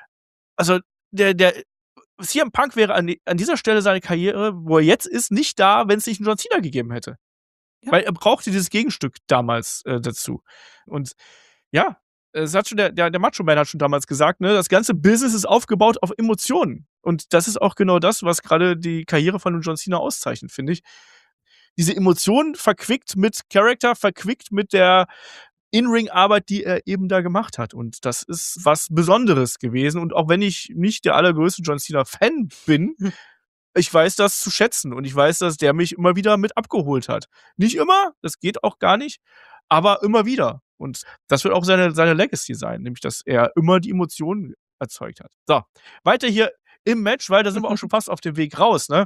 Also, der, der C M Punk wäre an, die, an dieser Stelle seine Karriere, wo er jetzt ist, nicht da, wenn es nicht einen John Cena gegeben hätte. Ja. Weil er brauchte dieses Gegenstück damals äh, dazu. Und ja, es hat schon der, der, der Macho Man hat schon damals gesagt, ne, das ganze Business ist aufgebaut auf Emotionen. Und das ist auch genau das, was gerade die Karriere von John Cena auszeichnet, finde ich. Diese Emotionen verquickt mit Charakter, verquickt mit der In-Ring-Arbeit, die er eben da gemacht hat. Und das ist was Besonderes gewesen. Und auch wenn ich nicht der allergrößte John Cena-Fan bin, Hm. ich weiß das zu schätzen und ich weiß, dass der mich immer wieder mit abgeholt hat. Nicht immer, das geht auch gar nicht, aber immer wieder. Und das wird auch seine, seine Legacy sein, nämlich, dass er immer die Emotionen erzeugt hat. So, weiter hier im Match, weil da sind wir auch schon fast auf dem Weg raus, ne?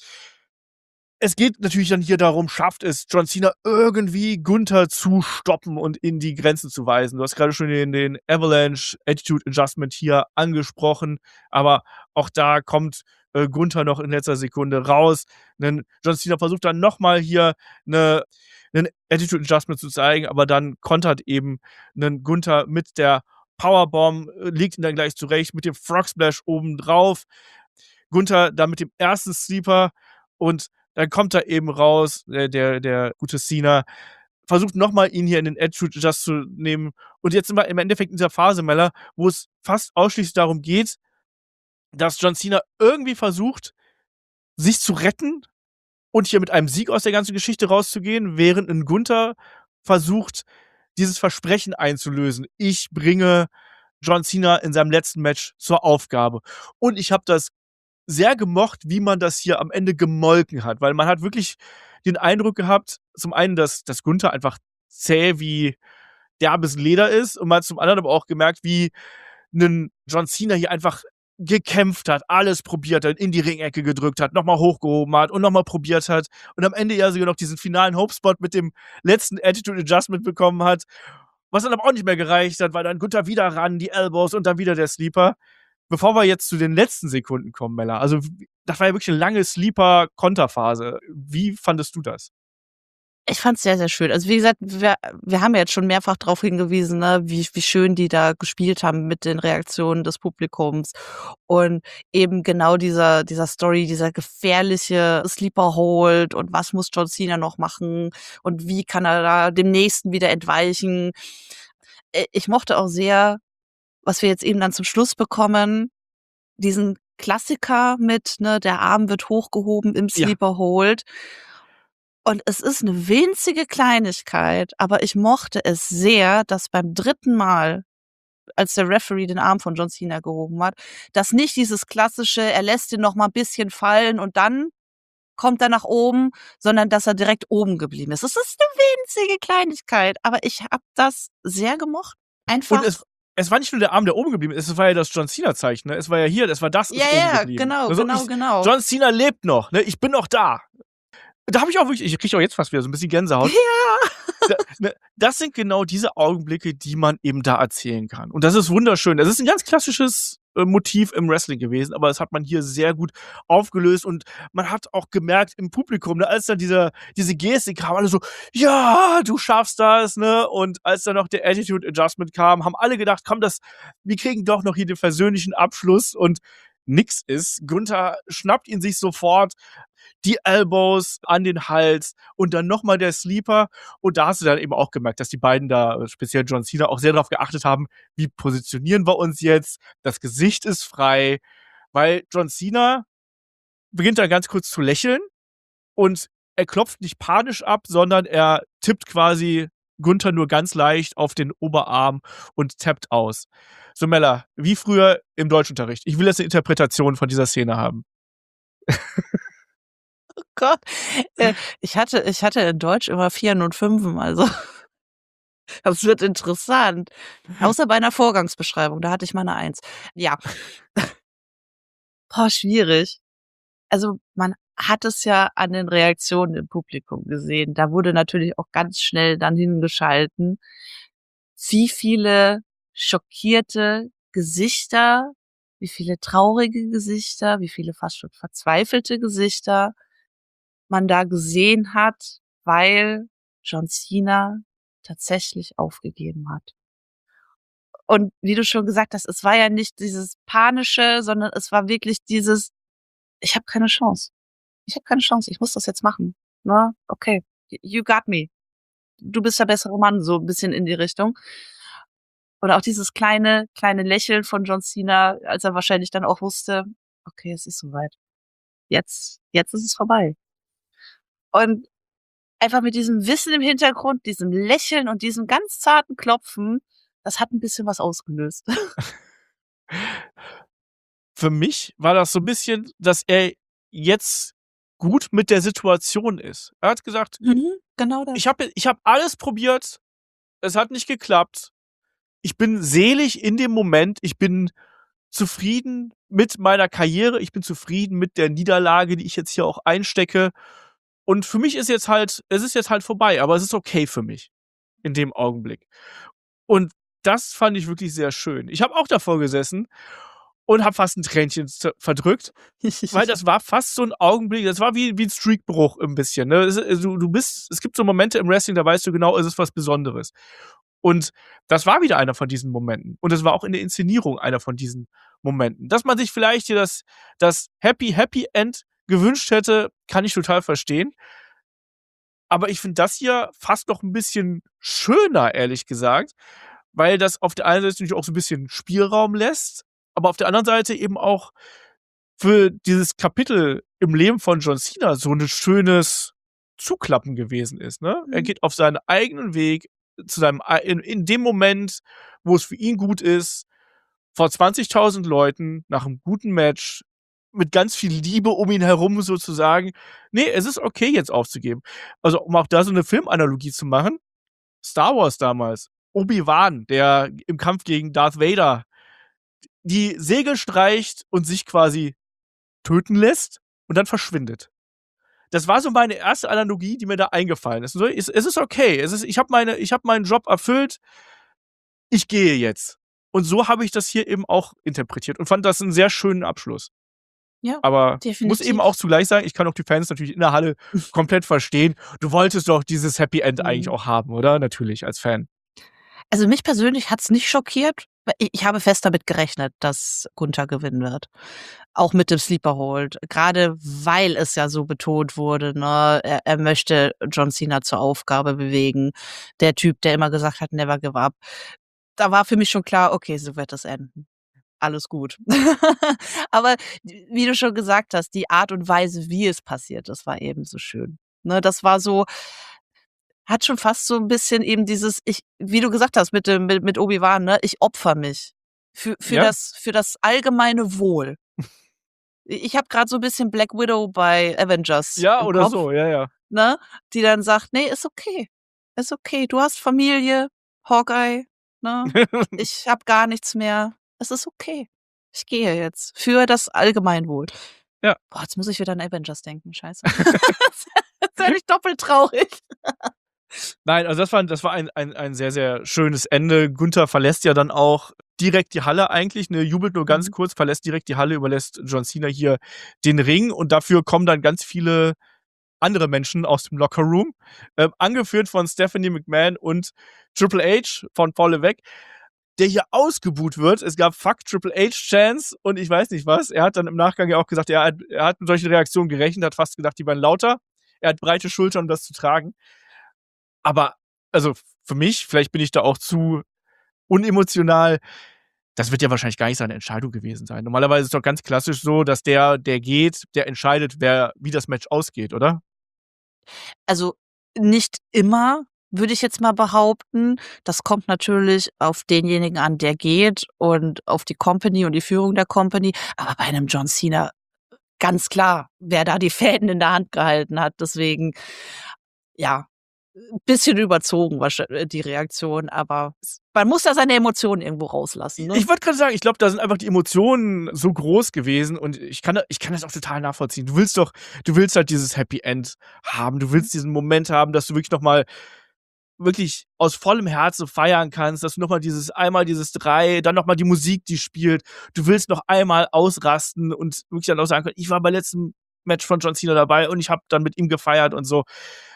Es geht natürlich dann hier darum, schafft es John Cena irgendwie Gunther zu stoppen und in die Grenzen zu weisen. Du hast gerade schon den, den Avalanche Attitude Adjustment hier angesprochen, aber auch da kommt äh, Gunther noch in letzter Sekunde raus. Denn John Cena versucht dann nochmal hier eine, einen Attitude Adjustment zu zeigen, aber dann kontert eben einen Gunther mit der Powerbomb, äh, legt ihn dann gleich zurecht mit dem Frog Splash oben drauf. Gunther dann mit dem ersten Sleeper und dann kommt er eben raus, der, der, der gute Cena, versucht nochmal ihn hier in den Attitude Adjust zu nehmen. Und jetzt sind wir im Endeffekt in dieser Phase, Mella, wo es fast ausschließlich darum geht, dass John Cena irgendwie versucht, sich zu retten und hier mit einem Sieg aus der ganzen Geschichte rauszugehen, während ein Gunther versucht, dieses Versprechen einzulösen. Ich bringe John Cena in seinem letzten Match zur Aufgabe. Und ich habe das sehr gemocht, wie man das hier am Ende gemolken hat, weil man hat wirklich den Eindruck gehabt, zum einen, dass, dass Gunther einfach zäh wie derbes Leder ist und man hat zum anderen aber auch gemerkt, wie ein John Cena hier einfach gekämpft hat, alles probiert hat, in die Ringecke gedrückt hat, nochmal hochgehoben hat und nochmal probiert hat und am Ende ja sogar noch diesen finalen Hope-Spot mit dem letzten Attitude Adjustment bekommen hat, was dann aber auch nicht mehr gereicht hat, weil dann Gunther wieder ran, die Elbows und dann wieder der Sleeper. Bevor wir jetzt zu den letzten Sekunden kommen, Mella, also das war ja wirklich eine lange Sleeper-Konterphase. Wie fandest du das? Ich fand's sehr, sehr schön. Also wie gesagt, wir, wir haben ja jetzt schon mehrfach darauf hingewiesen, ne, wie, wie schön die da gespielt haben mit den Reaktionen des Publikums und eben genau dieser, dieser Story, dieser gefährliche Sleeper Hold und was muss John Cena noch machen und wie kann er da dem Nächsten wieder entweichen. Ich mochte auch sehr, was wir jetzt eben dann zum Schluss bekommen, diesen Klassiker mit, ne, der Arm wird hochgehoben im Ja. Sleeper Hold. Und es ist eine winzige Kleinigkeit, aber ich mochte es sehr, dass beim dritten Mal als der Referee den Arm von John Cena gehoben hat, dass nicht dieses klassische, er lässt ihn noch mal 'n bisschen fallen und dann kommt er nach oben, sondern dass er direkt oben geblieben ist. Das ist 'ne winzige Kleinigkeit, aber ich habe das sehr gemocht. Und Einfach es es war nicht nur der Arm, der oben geblieben ist, es war ja das John Cena-Zeichen, ne? Es war ja hier, es war das ist Ja, oben ja, geblieben. genau, Also, genau, ich genau. John Cena lebt noch, ne? Ich bin noch da. Da habe ich auch wirklich ich kriege auch jetzt fast wieder so 'n bisschen Gänsehaut. Ja. Da ne, das sind genau diese Augenblicke, die man eben da erzählen kann. Und das ist wunderschön. Das ist 'n ganz klassisches, äh, Motiv im Wrestling gewesen, aber das hat man hier sehr gut aufgelöst und man hat auch gemerkt im Publikum, ne, als dann dieser diese Gestik kam, alle so: „Ja, du schaffst das“, ne? Und als dann noch der Attitude Adjustment kam, haben alle gedacht: „Komm, das wir kriegen doch noch hier den versöhnlichen Abschluss“ und nix ist. Gunther schnappt ihn sich sofort, die Elbows an den Hals und dann noch mal der Sleeper. Und da hast du dann eben auch gemerkt, dass die beiden da, speziell John Cena, auch sehr drauf geachtet haben, wie positionieren wir uns jetzt? Das Gesicht ist frei, weil John Cena beginnt dann ganz kurz zu lächeln und er klopft nicht panisch ab, sondern er tippt quasi Gunther nur ganz leicht auf den Oberarm und tappt aus. So, Mella, wie früher im Deutschunterricht. Ich will jetzt 'ne Interpretation von dieser Szene haben. Oh Gott. Äh, ich hatte ich hatte in Deutsch immer Vieren und Fünfen, also das wird interessant. Außer bei 'ner Vorgangsbeschreibung, da hatte ich mal 'ne Eins. Ja. Boah, schwierig. Also, man hat es ja an den Reaktionen im Publikum gesehen. Da wurde natürlich auch ganz schnell dann hingeschalten, wie viele schockierte Gesichter, wie viele traurige Gesichter, wie viele fast schon verzweifelte Gesichter man da gesehen hat, weil John Cena tatsächlich aufgegeben hat. Und wie du schon gesagt hast, es war ja nicht dieses Panische, sondern es war wirklich dieses: „Ich habe keine Chance. Ich habe keine Chance. Ich muss das jetzt machen, ne? Okay, y you got me. Du bist der bessere Mann“, so 'n bisschen in die Richtung. Und auch dieses kleine kleine Lächeln von John Cena, als er wahrscheinlich dann auch wusste: „Okay, es ist so weit. Jetzt jetzt ist es vorbei.“ Und einfach mit diesem Wissen im Hintergrund, diesem Lächeln und diesem ganz zarten Klopfen, das hat 'n bisschen was ausgelöst. Für mich war das so 'n bisschen, dass er jetzt gut mit der Situation ist. Er hat gesagt: Mhm, genau „Ich das. habe ich habe alles probiert. Es hat nicht geklappt. Ich bin selig in dem Moment. Ich bin zufrieden mit meiner Karriere. Ich bin zufrieden mit der Niederlage, die ich jetzt hier auch einstecke. Und für mich ist jetzt halt es ist jetzt halt vorbei, aber es ist okay für mich in dem Augenblick.“ Und das fand ich wirklich sehr schön. Ich habe auch davor gesessen und habe fast 'n Tränchen z verdrückt, weil das war fast so 'n Augenblick das war wie wie 'n Streakbruch 'n bisschen, ne? Es ist du du bist es gibt so Momente im Wrestling, da weißt du genau, es ist was Besonderes. Und das war wieder einer von diesen Momenten. Und es war auch in der Inszenierung einer von diesen Momenten. Dass man sich vielleicht hier das das Happy, Happy End gewünscht hätte, kann ich total verstehen. Aber ich finde das hier fast noch 'n bisschen schöner, ehrlich gesagt, weil das auf der einen Seite natürlich auch so 'n bisschen Spielraum lässt, aber auf der anderen Seite eben auch für dieses Kapitel im Leben von John Cena so 'ne schönes Zuklappen gewesen ist, ne? Er Mhm. geht auf seinen eigenen Weg zu seinem ei in in dem Moment, wo es für ihn gut ist, vor zwanzigtausend Leuten, nach 'nem guten Match, mit ganz viel Liebe um ihn herum sozusagen. Ne, es ist okay, jetzt aufzugeben. Also, um auch da so 'ne Filmanalogie zu machen: Star Wars damals, Obi-Wan, der im Kampf gegen Darth Vader die Segel streicht und sich quasi töten lässt und dann verschwindet. Das war so meine erste Analogie, die mir da eingefallen ist. So, es es ist okay. Es ist ich habe meine ich habe meinen Job erfüllt ich gehe jetzt. Und so habe ich das hier eben auch interpretiert und fand das 'n sehr schönen Abschluss. Ja, Aber muss eben auch definitiv. zugleich sagen, ich kann auch die Fans natürlich in der Halle komplett verstehen. Du wolltest doch dieses Happy End eigentlich Mhm. auch haben, oder? Natürlich als Fan. Also, mich persönlich hat's nicht schockiert, weil i ich habe fest damit gerechnet, dass Gunther gewinnen wird. Auch mit dem Sleeper Hold. Grade weil es ja so betont wurde, ne, er er möchte John Cena zur Aufgabe bewegen. Der Typ, der immer gesagt hat: „Never give up.“ Da war für mich schon klar: „Okay, so wird das enden. Alles gut.“ Aber d wie du schon gesagt hast, die Art und Weise, wie es passiert ist, war eben so schön, ne? Das war so hat schon fast so 'n bisschen eben dieses ich wie du gesagt hast mit dem mit mit Obi-Wan, ne? Ich opfere mich für für Ja. das für das allgemeine Wohl. I ich habe grad so 'n bisschen Black Widow bei Avengers Ja, im oder Kopf, so, ja, ja. ne? Die dann sagt: „Ne, ist okay. Ist okay. Du hast Familie, Hawkeye, ne? Ich habe gar nichts mehr. Es ist okay. Ich gehe jetzt für das Allgemeinwohl.“ Ja. Boah, jetzt muss ich wieder an Avengers denken, scheiße. Jetzt werde ich doppelt traurig. Nein, also das war 'n das war ein ein ein sehr, sehr schönes Ende. Gunther verlässt ja dann auch direkt die Halle eigentlich, ne, jubelt nur ganz Mhm. kurz, verlässt direkt die Halle, überlässt John Cena hier den Ring und dafür kommen dann ganz viele andere Menschen aus dem Lockerroom, ähm, angeführt von Stephanie McMahon und Triple H von Paul Levesque, der hier ausgebuht wird. Es gab „Fuck Triple H“-Chants und ich weiß nicht was. Er hat dann im Nachgang ja auch gesagt, er hat er hat mit solchen Reaktionen gerechnet, hat fast gedacht, die wären lauter. Er hat breite Schultern, um das zu tragen. Aber also für mich, vielleicht bin ich da auch zu unemotional, das wird ja wahrscheinlich gar nicht seine Entscheidung gewesen sein. Normalerweise ist es doch ganz klassisch so, dass der, der geht, der entscheidet, wer wie das Match ausgeht, oder? Also, nicht immer, würde ich jetzt mal behaupten. Das kommt natürlich auf denjenigen an, der geht und auf die Company und die Führung der Company. Aber bei 'nem John Cena ganz klar, wer da die Fäden in der Hand gehalten hat. Deswegen, ja, bisschen überzogen wahrsch äh, die Reaktion, aber s man muss ja seine Emotionen irgendwo rauslassen, ne? Ich wollte grade sagen, ich glaube, da sind einfach die Emotionen so groß gewesen und ich kann da ich kann das auch total nachvollziehen. Du willst doch du willst halt dieses Happy End haben. Du Mhm. willst diesen Moment haben, dass du wirklich noch mal wirklich aus vollem Herzen feiern kannst, dass du noch mal dieses einmal dieses drei, dann noch mal die Musik, die spielt. Du willst noch einmal ausrasten und wirklich dann auch sagen können: „Ich war beim letzten Match von John Cena dabei und ich habe dann mit ihm gefeiert“ und so.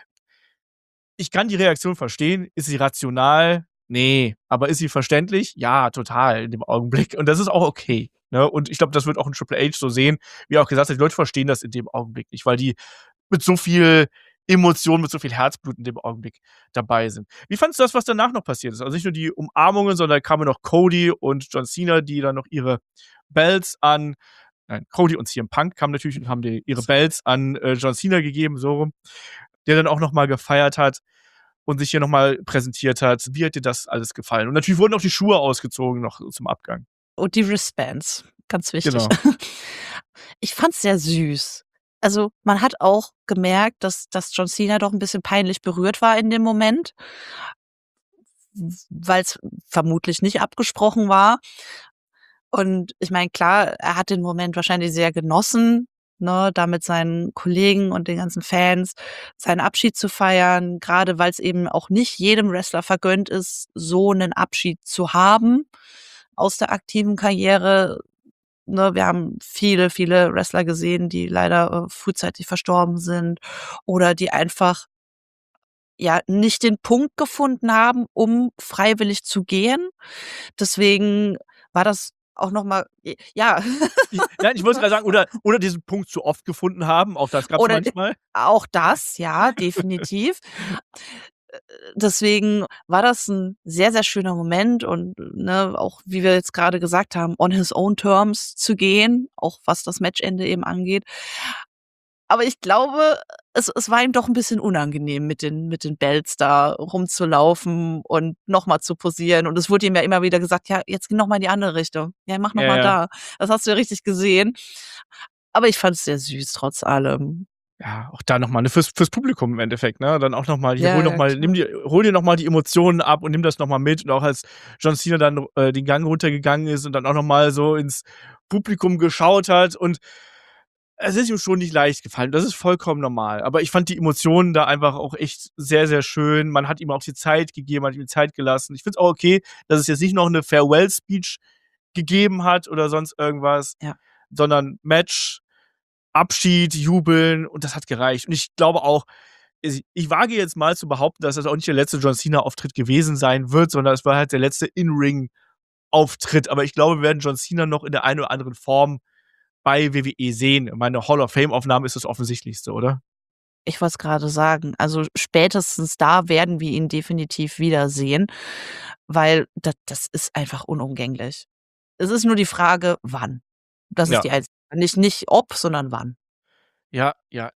Ich kann die Reaktion verstehen. Ist sie rational? Ne. Aber ist sie verständlich? Ja, total in dem Augenblick. Und das ist auch okay, ne? Und ich glaube, das wird auch 'n Triple H so sehen. Wie er auch gesagt hat, die Leute verstehen das in dem Augenblick nicht, weil die mit so viel Emotion, mit so viel Herzblut in dem Augenblick dabei sind. Wie fandest du das, was danach noch passiert ist? Also nicht nur die Umarmungen, sondern da kamen noch Cody und John Cena, die dann noch ihre Belts an nein, Cody und C M Punk kamen natürlich und haben die ihre Belts an, äh, John Cena gegeben, so rum, der dann auch noch mal gefeiert hat und sich hier noch mal präsentiert hat. Wie hat dir das alles gefallen? Und natürlich wurden auch die Schuhe ausgezogen noch zum Abgang. Und die Wristbands, ganz wichtig. Genau. Ich fand's sehr süß. Also, man hat auch gemerkt, dass dass John Cena doch 'n bisschen peinlich berührt war in dem Moment w weil's vermutlich nicht abgesprochen war. Und ich meine, klar, er hat den Moment wahrscheinlich sehr genossen, ne, da mit seinen Kollegen und den ganzen Fans seinen Abschied zu feiern, grade weil's eben auch nicht jedem Wrestler vergönnt ist, so 'nen Abschied zu haben aus der aktiven Karriere, ne? Wir haben viele, viele Wrestler gesehen, die leider, äh, frühzeitig verstorben sind oder die einfach ja, nicht den Punkt gefunden haben, um freiwillig zu gehen. Deswegen war das auch noch mal j ja. I nein, ich wollte grad sagen, oder oder diesen Punkt zu oft gefunden haben, auch das gab's Oder manchmal. auch das, ja, definitiv. Äh, deswegen war das 'n sehr, sehr schöner Moment und, ne, auch wie wir jetzt grade gesagt haben, on his own terms zu gehen, auch was das Matchende eben angeht. Aber ich glaube, es es war ihm doch 'n bisschen unangenehm, mit den mit den Belts da rumzulaufen und noch mal zu posieren. Und es wurde ihm ja immer wieder gesagt: „Ja, jetzt geh noch mal in die andere Richtung. Ja, mach noch Ja, mal ja. da.“ Das hast du ja richtig gesehen. Aber ich fand's sehr süß trotz allem. Ja, auch da noch mal, ne, fürs fürs Publikum im Endeffekt, ne? Dann auch noch mal hier Ja, hol noch ja, mal nimm klar. dir hol dir noch mal die Emotionen ab und nimm das noch mal mit. Und auch als John Cena dann, äh, den Gang runtergegangen ist und dann auch noch mal so ins Publikum geschaut hat und es ist ihm schon nicht leicht gefallen. Das ist vollkommen normal. Aber ich fand die Emotionen da einfach auch echt sehr, sehr schön. Man hat ihm auch die Zeit gegeben, man hat ihm die Zeit gelassen. Ich finde es auch okay, dass es jetzt nicht noch 'ne Farewell-Speech gegeben hat oder sonst irgendwas, Ja. sondern Match, Abschied, Jubeln und das hat gereicht. Und ich glaube auch ich ich wage jetzt mal zu behaupten, dass das auch nicht der letzte John Cena-Auftritt gewesen sein wird, sondern es war halt der letzte In-Ring-Auftritt. Aber ich glaube, wir werden John Cena noch in der einen oder anderen Form bei W W E sehen. Meine Hall-of-Fame-Aufnahme ist das Offensichtlichste, oder? Ich wollte es grade sagen. Also, spätestens da werden wir ihn definitiv wiedersehen, weil da das ist einfach unumgänglich. Es ist nur die Frage, wann. Das ist Ja. die einzige nicht nicht ob, sondern wann. Ja, ja, ja.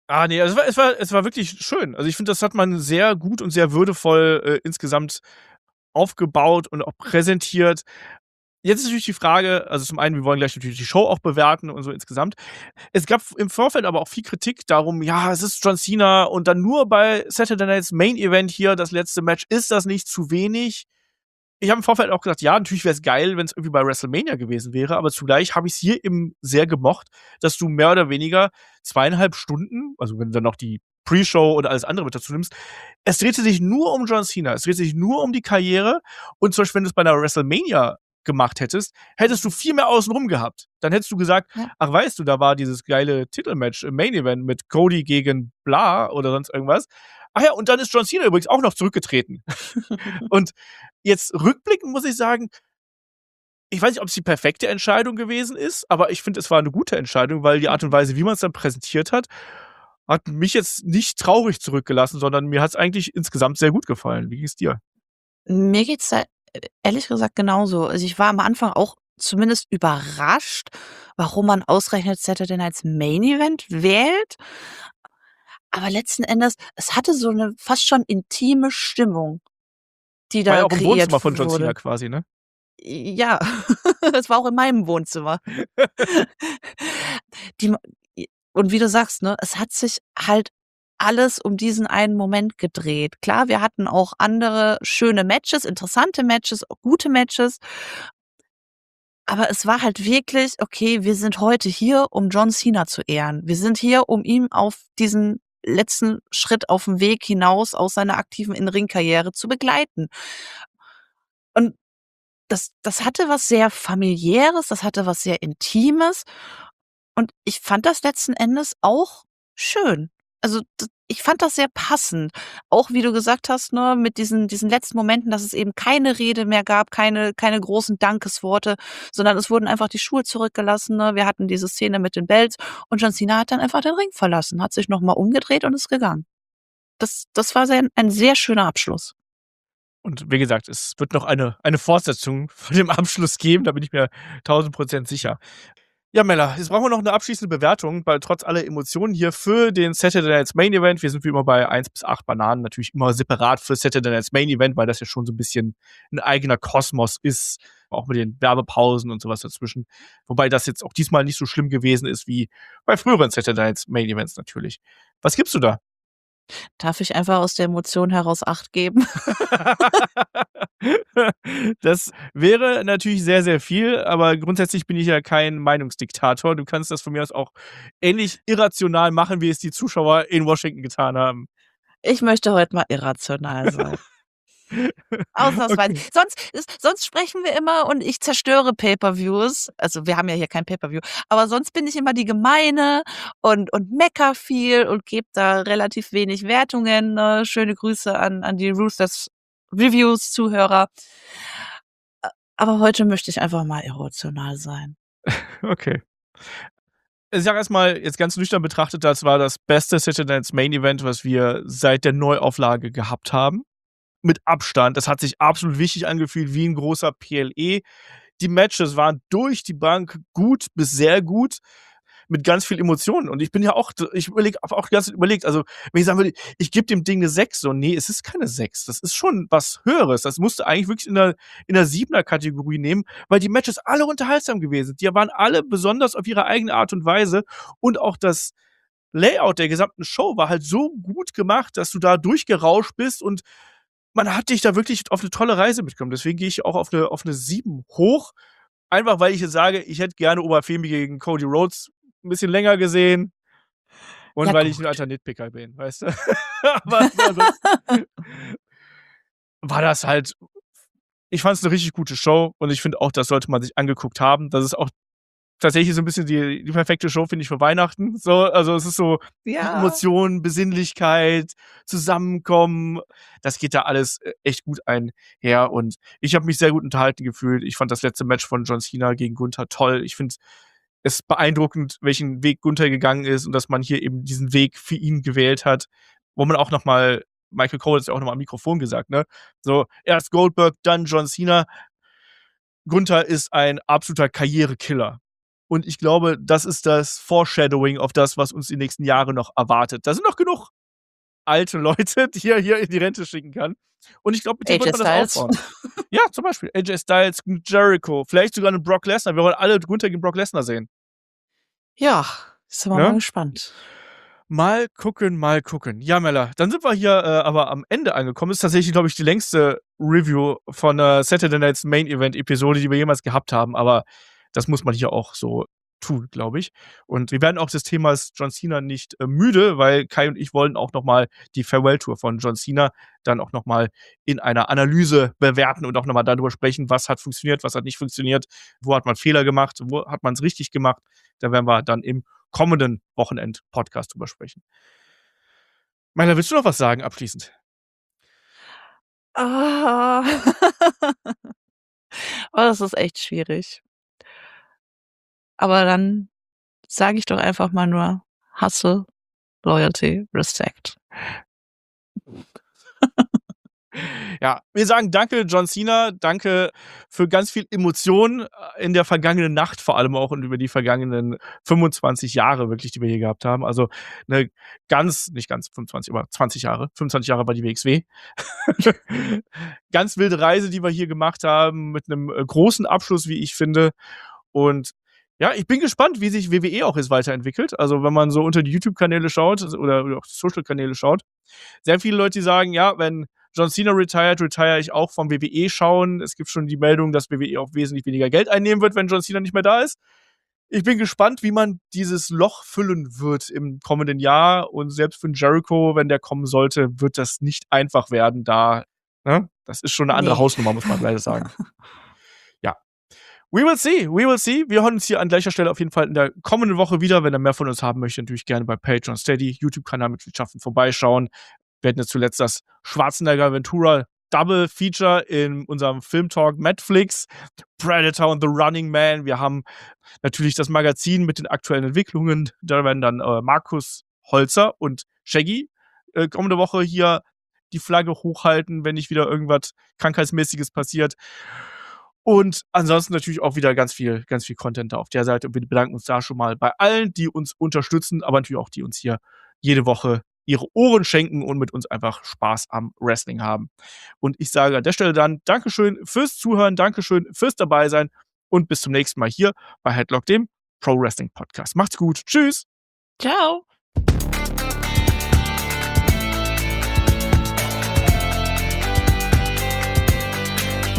Ah, ne, also es war es war es war wirklich schön. Also, ich finde, das hat man sehr gut und sehr würdevoll, äh, insgesamt aufgebaut und auch präsentiert. Jetzt ist natürlich die Frage, also zum einen, wir wollen gleich natürlich die Show auch bewerten und so insgesamt. Es gab im Vorfeld aber auch viel Kritik darum, ja, es ist John Cena und dann nur bei Saturday Night's Main Event hier das letzte Match. Ist das nicht zu wenig? Ich habe im Vorfeld auch gesagt, ja, natürlich wäre es geil, wenn es irgendwie bei WrestleMania gewesen wäre, aber zugleich habe ich's hier eben sehr gemocht, dass du mehr oder weniger zweieinhalb Stunden, also wenn du dann noch die Pre-Show und alles andere mit dazu nimmst, es drehte sich nur um John Cena. Es drehte sich nur um die Karriere und zum Beispiel, wenn du's bei 'ner WrestleMania gemacht hättest, hättest du viel mehr außenrum gehabt. Dann hättest du gesagt: Ja. „Ach, weißt du, da war dieses geile Titelmatch im Main Event mit Cody gegen bla oder sonst irgendwas. Ach ja, und dann ist John Cena übrigens auch noch zurückgetreten.“ Und jetzt rückblickend muss ich sagen, ich weiß nicht, ob's die perfekte Entscheidung gewesen ist, aber ich finde, es war 'ne gute Entscheidung, weil die Art und Mhm. Weise, wie man's dann präsentiert hat, hat mich jetzt nicht traurig zurückgelassen, sondern mir hat's eigentlich insgesamt sehr gut gefallen. Wie ging's dir? Mir geht's da e ehrlich gesagt genauso. Also, ich war am Anfang auch zumindest überrascht, warum man ausgerechnet Saturday Night's Main Event wählt. Aber letzten Endes, es hatte so 'ne fast schon intime Stimmung, die War ja da auch im kreiert Wohnzimmer von John Cena wurde. quasi, ne? Ja, es war auch in meinem Wohnzimmer. Die ma i und wie du sagst, ne, es hat sich halt alles um diesen einen Moment gedreht. Klar, wir hatten auch andere schöne Matches, interessante Matches, auch gute Matches. Aber es war halt wirklich: „Okay, wir sind heute hier, um John Cena zu ehren. Wir sind hier, um ihn auf diesen letzten Schritt aufm Weg hinaus aus seiner aktiven In-Ring-Karriere zu begleiten.“ Und das das hatte was sehr Familiäres, das hatte was sehr Intimes und ich fand das letzten Endes auch schön. Also, d ich fand das sehr passend. Auch wie du gesagt hast, ne, mit diesen diesen letzten Momenten, dass es eben keine Rede mehr gab, keine keine großen Dankesworte, sondern es wurden einfach die Schuhe zurückgelassen, ne? Wir hatten diese Szene mit den Belts und John Cena hat dann einfach den Ring verlassen, hat sich noch mal umgedreht und ist gegangen. Das das war sehr ein sehr schöner Abschluss. Und wie gesagt, es wird noch eine eine Fortsetzung von dem Abschluss geben, da bin ich mir tausend Prozent sicher. Ja, Mella, jetzt brauchen wir noch 'ne abschließende Bewertung, weil trotz aller Emotionen hier für den Saturday Night's Main Event, wir sind wie immer bei eins bis acht Bananen, natürlich immer separat für Saturday Night's Main Event, weil das ja schon so 'n bisschen 'n eigener Kosmos ist, auch mit den Werbepausen und so was dazwischen. Wobei das jetzt auch diesmal nicht so schlimm gewesen ist wie bei früheren Saturday Night's Main Events natürlich. Was gibst du da? Darf ich einfach aus der Emotion heraus acht geben? Das wäre natürlich sehr, sehr viel, aber grundsätzlich bin ich ja kein Meinungsdiktator. Du kannst das von mir aus auch ähnlich irrational machen, wie es die Zuschauer in Washington getan haben. Ich möchte heute mal irrational sein. Ausnahmsweise. Okay. Sonst s sonst sprechen wir immer und ich zerstöre Pay-per-Views. Also, wir haben ja hier kein Pay-per-View, aber sonst bin ich immer die Gemeine und und meckere viel und gebe da relativ wenig Wertungen, ne? Schöne Grüße an an die Ruthless Reviews Zuhörer. A aber heute möchte ich einfach mal irrational sein. Okay. Ich sage erst mal, jetzt ganz nüchtern betrachtet, das war das beste Saturday Night's Main Event, was wir seit der Neuauflage gehabt haben. Mit Abstand. Das hat sich absolut wichtig angefühlt wie 'n großer P L E. Die Matches waren durch die Bank gut bis sehr gut mit ganz viel Emotionen. Und ich bin ja auch d ich überlege habe auch die ganze Zeit überlegt, also, wenn ich sagen würde, ich gebe dem Ding 'ne sechs, so, ne, es ist keine sechs. Das ist schon was Höheres. Das musst du eigentlich wirklich in der in der Siebener Kategorie nehmen, weil die Matches alle unterhaltsam gewesen sind. Die waren alle besonders auf ihre eigene Art und Weise und auch das Layout der gesamten Show war halt so gut gemacht, dass du da durchgerauscht bist und man hat dich da wirklich auf 'ne tolle Reise mitgenommen. Deswegen gehe ich auch auf 'ne auf 'ne sieben hoch, einfach weil ich jetzt sage, ich hätte gerne Oberfemi gegen Cody Rhodes 'n bisschen länger gesehen und Ja, weil ich 'n gut. alter Nitpicker bin, weißt du? Aber so ansonsten war das halt ich fand's 'ne richtig gute Show und ich finde auch, das sollte man sich angeguckt haben. Das ist auch tatsächlich so 'n bisschen die die perfekte Show, finde ich, für Weihnachten. So, also, es ist so die Ja. Emotionen, Besinnlichkeit, Zusammenkommen, das geht da alles, äh, echt gut einher und ich habe mich sehr gut unterhalten gefühlt. Ich fand das letzte Match von John Cena gegen Gunther toll. Ich finde es beeindruckend, welchen Weg Gunther gegangen ist und dass man hier eben diesen Weg für ihn gewählt hat, wo man auch noch mal Michael Cole hat's ja auch noch mal am Mikrofon gesagt, ne? So, erst Goldberg, dann John Cena. Gunther ist ein absoluter Karrierekiller. Und ich glaube, das ist das Foreshadowing auf das, was uns die nächsten Jahre noch erwartet. Da sind noch genug alte Leute, die er hier in die Rente schicken kann. Und ich glaube, mit dem A J wird man das Styles. aufbauen. Ja, zum Beispiel A J Styles, Jericho, vielleicht sogar einen Brock Lesnar. Wir wollen alle Gunther gegen Brock Lesnar sehen. Ja, sind wir Ne? mal gespannt. Mal gucken, mal gucken. Ja, Mella, dann sind wir hier äh, aber am Ende angekommen. Das ist tatsächlich, glaube ich, die längste Review von äh, Saturday Night's Main Event Episode, die wir jemals gehabt haben. Aber das muss man hier auch so tun, glaube ich. Und wir werden auch des Themas John Cena nicht äh, müde, weil Kai und ich wollen auch noch mal die Farewell-Tour von John Cena dann auch noch mal in einer Analyse bewerten und auch noch mal darüber sprechen, was hat funktioniert, was hat nicht funktioniert, wo hat man Fehler gemacht, wo hat man es richtig gemacht. Da werden wir dann im kommenden Wochenend-Podcast drüber sprechen. Meiner, willst du noch was sagen abschließend? Ah. Oh, das ist echt schwierig. Aber dann sage ich doch einfach mal nur Hustle, Loyalty, Respect. Ja, wir sagen danke, John Cena. Danke für ganz viel Emotion in der vergangenen Nacht, vor allem auch und über die vergangenen fünfundzwanzig Jahre wirklich, die wir hier gehabt haben. Also eine ganz, nicht ganz fünfundzwanzig, aber zwanzig Jahre. fünfundzwanzig Jahre bei die W X W. Ganz wilde Reise, die wir hier gemacht haben, mit einem äh, großen Abschluss, wie ich finde. Und ja, ich bin gespannt, wie sich W W E auch jetzt weiterentwickelt. Also wenn man so unter die YouTube-Kanäle schaut oder, oder auch die Social-Kanäle schaut, sehr viele Leute, die sagen, ja, wenn John Cena retired, retire ich auch vom W W E schauen. Es gibt schon die Meldung, dass W W E auch wesentlich weniger Geld einnehmen wird, wenn John Cena nicht mehr da ist. Ich bin gespannt, wie man dieses Loch füllen wird im kommenden Jahr. Und selbst für Jericho, wenn der kommen sollte, wird das nicht einfach werden. Da, ne? Das ist schon eine andere Nee. Hausnummer, muss man leider sagen. Ja. We will see, we will see. Wir hören uns hier an gleicher Stelle auf jeden Fall in der kommenden Woche wieder. Wenn ihr mehr von uns haben möchtet, natürlich gerne bei Patreon, Steady, YouTube-Kanal Mitgliedschaften vorbeischauen. Wir hatten jetzt zuletzt das Schwarzenegger Ventura Double Feature in unserem Filmtalk Netflix, Predator und The Running Man. Wir haben natürlich das Magazin mit den aktuellen Entwicklungen. Da werden dann äh, Markus Holzer und Shaggy äh, kommende Woche hier die Flagge hochhalten, wenn nicht wieder irgendwas Krankheitsmäßiges passiert. Und ansonsten natürlich auch wieder ganz viel, ganz viel Content da auf der Seite. Und wir bedanken uns da schon mal bei allen, die uns unterstützen, aber natürlich auch die uns hier jede Woche ihre Ohren schenken und mit uns einfach Spaß am Wrestling haben. Und ich sage an der Stelle dann Dankeschön fürs Zuhören, Dankeschön fürs Dabeisein und bis zum nächsten Mal hier bei Headlock, dem Pro Wrestling Podcast. Macht's gut. Tschüss. Ciao.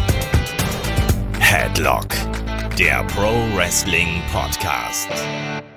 Headlock, der Pro Wrestling Podcast.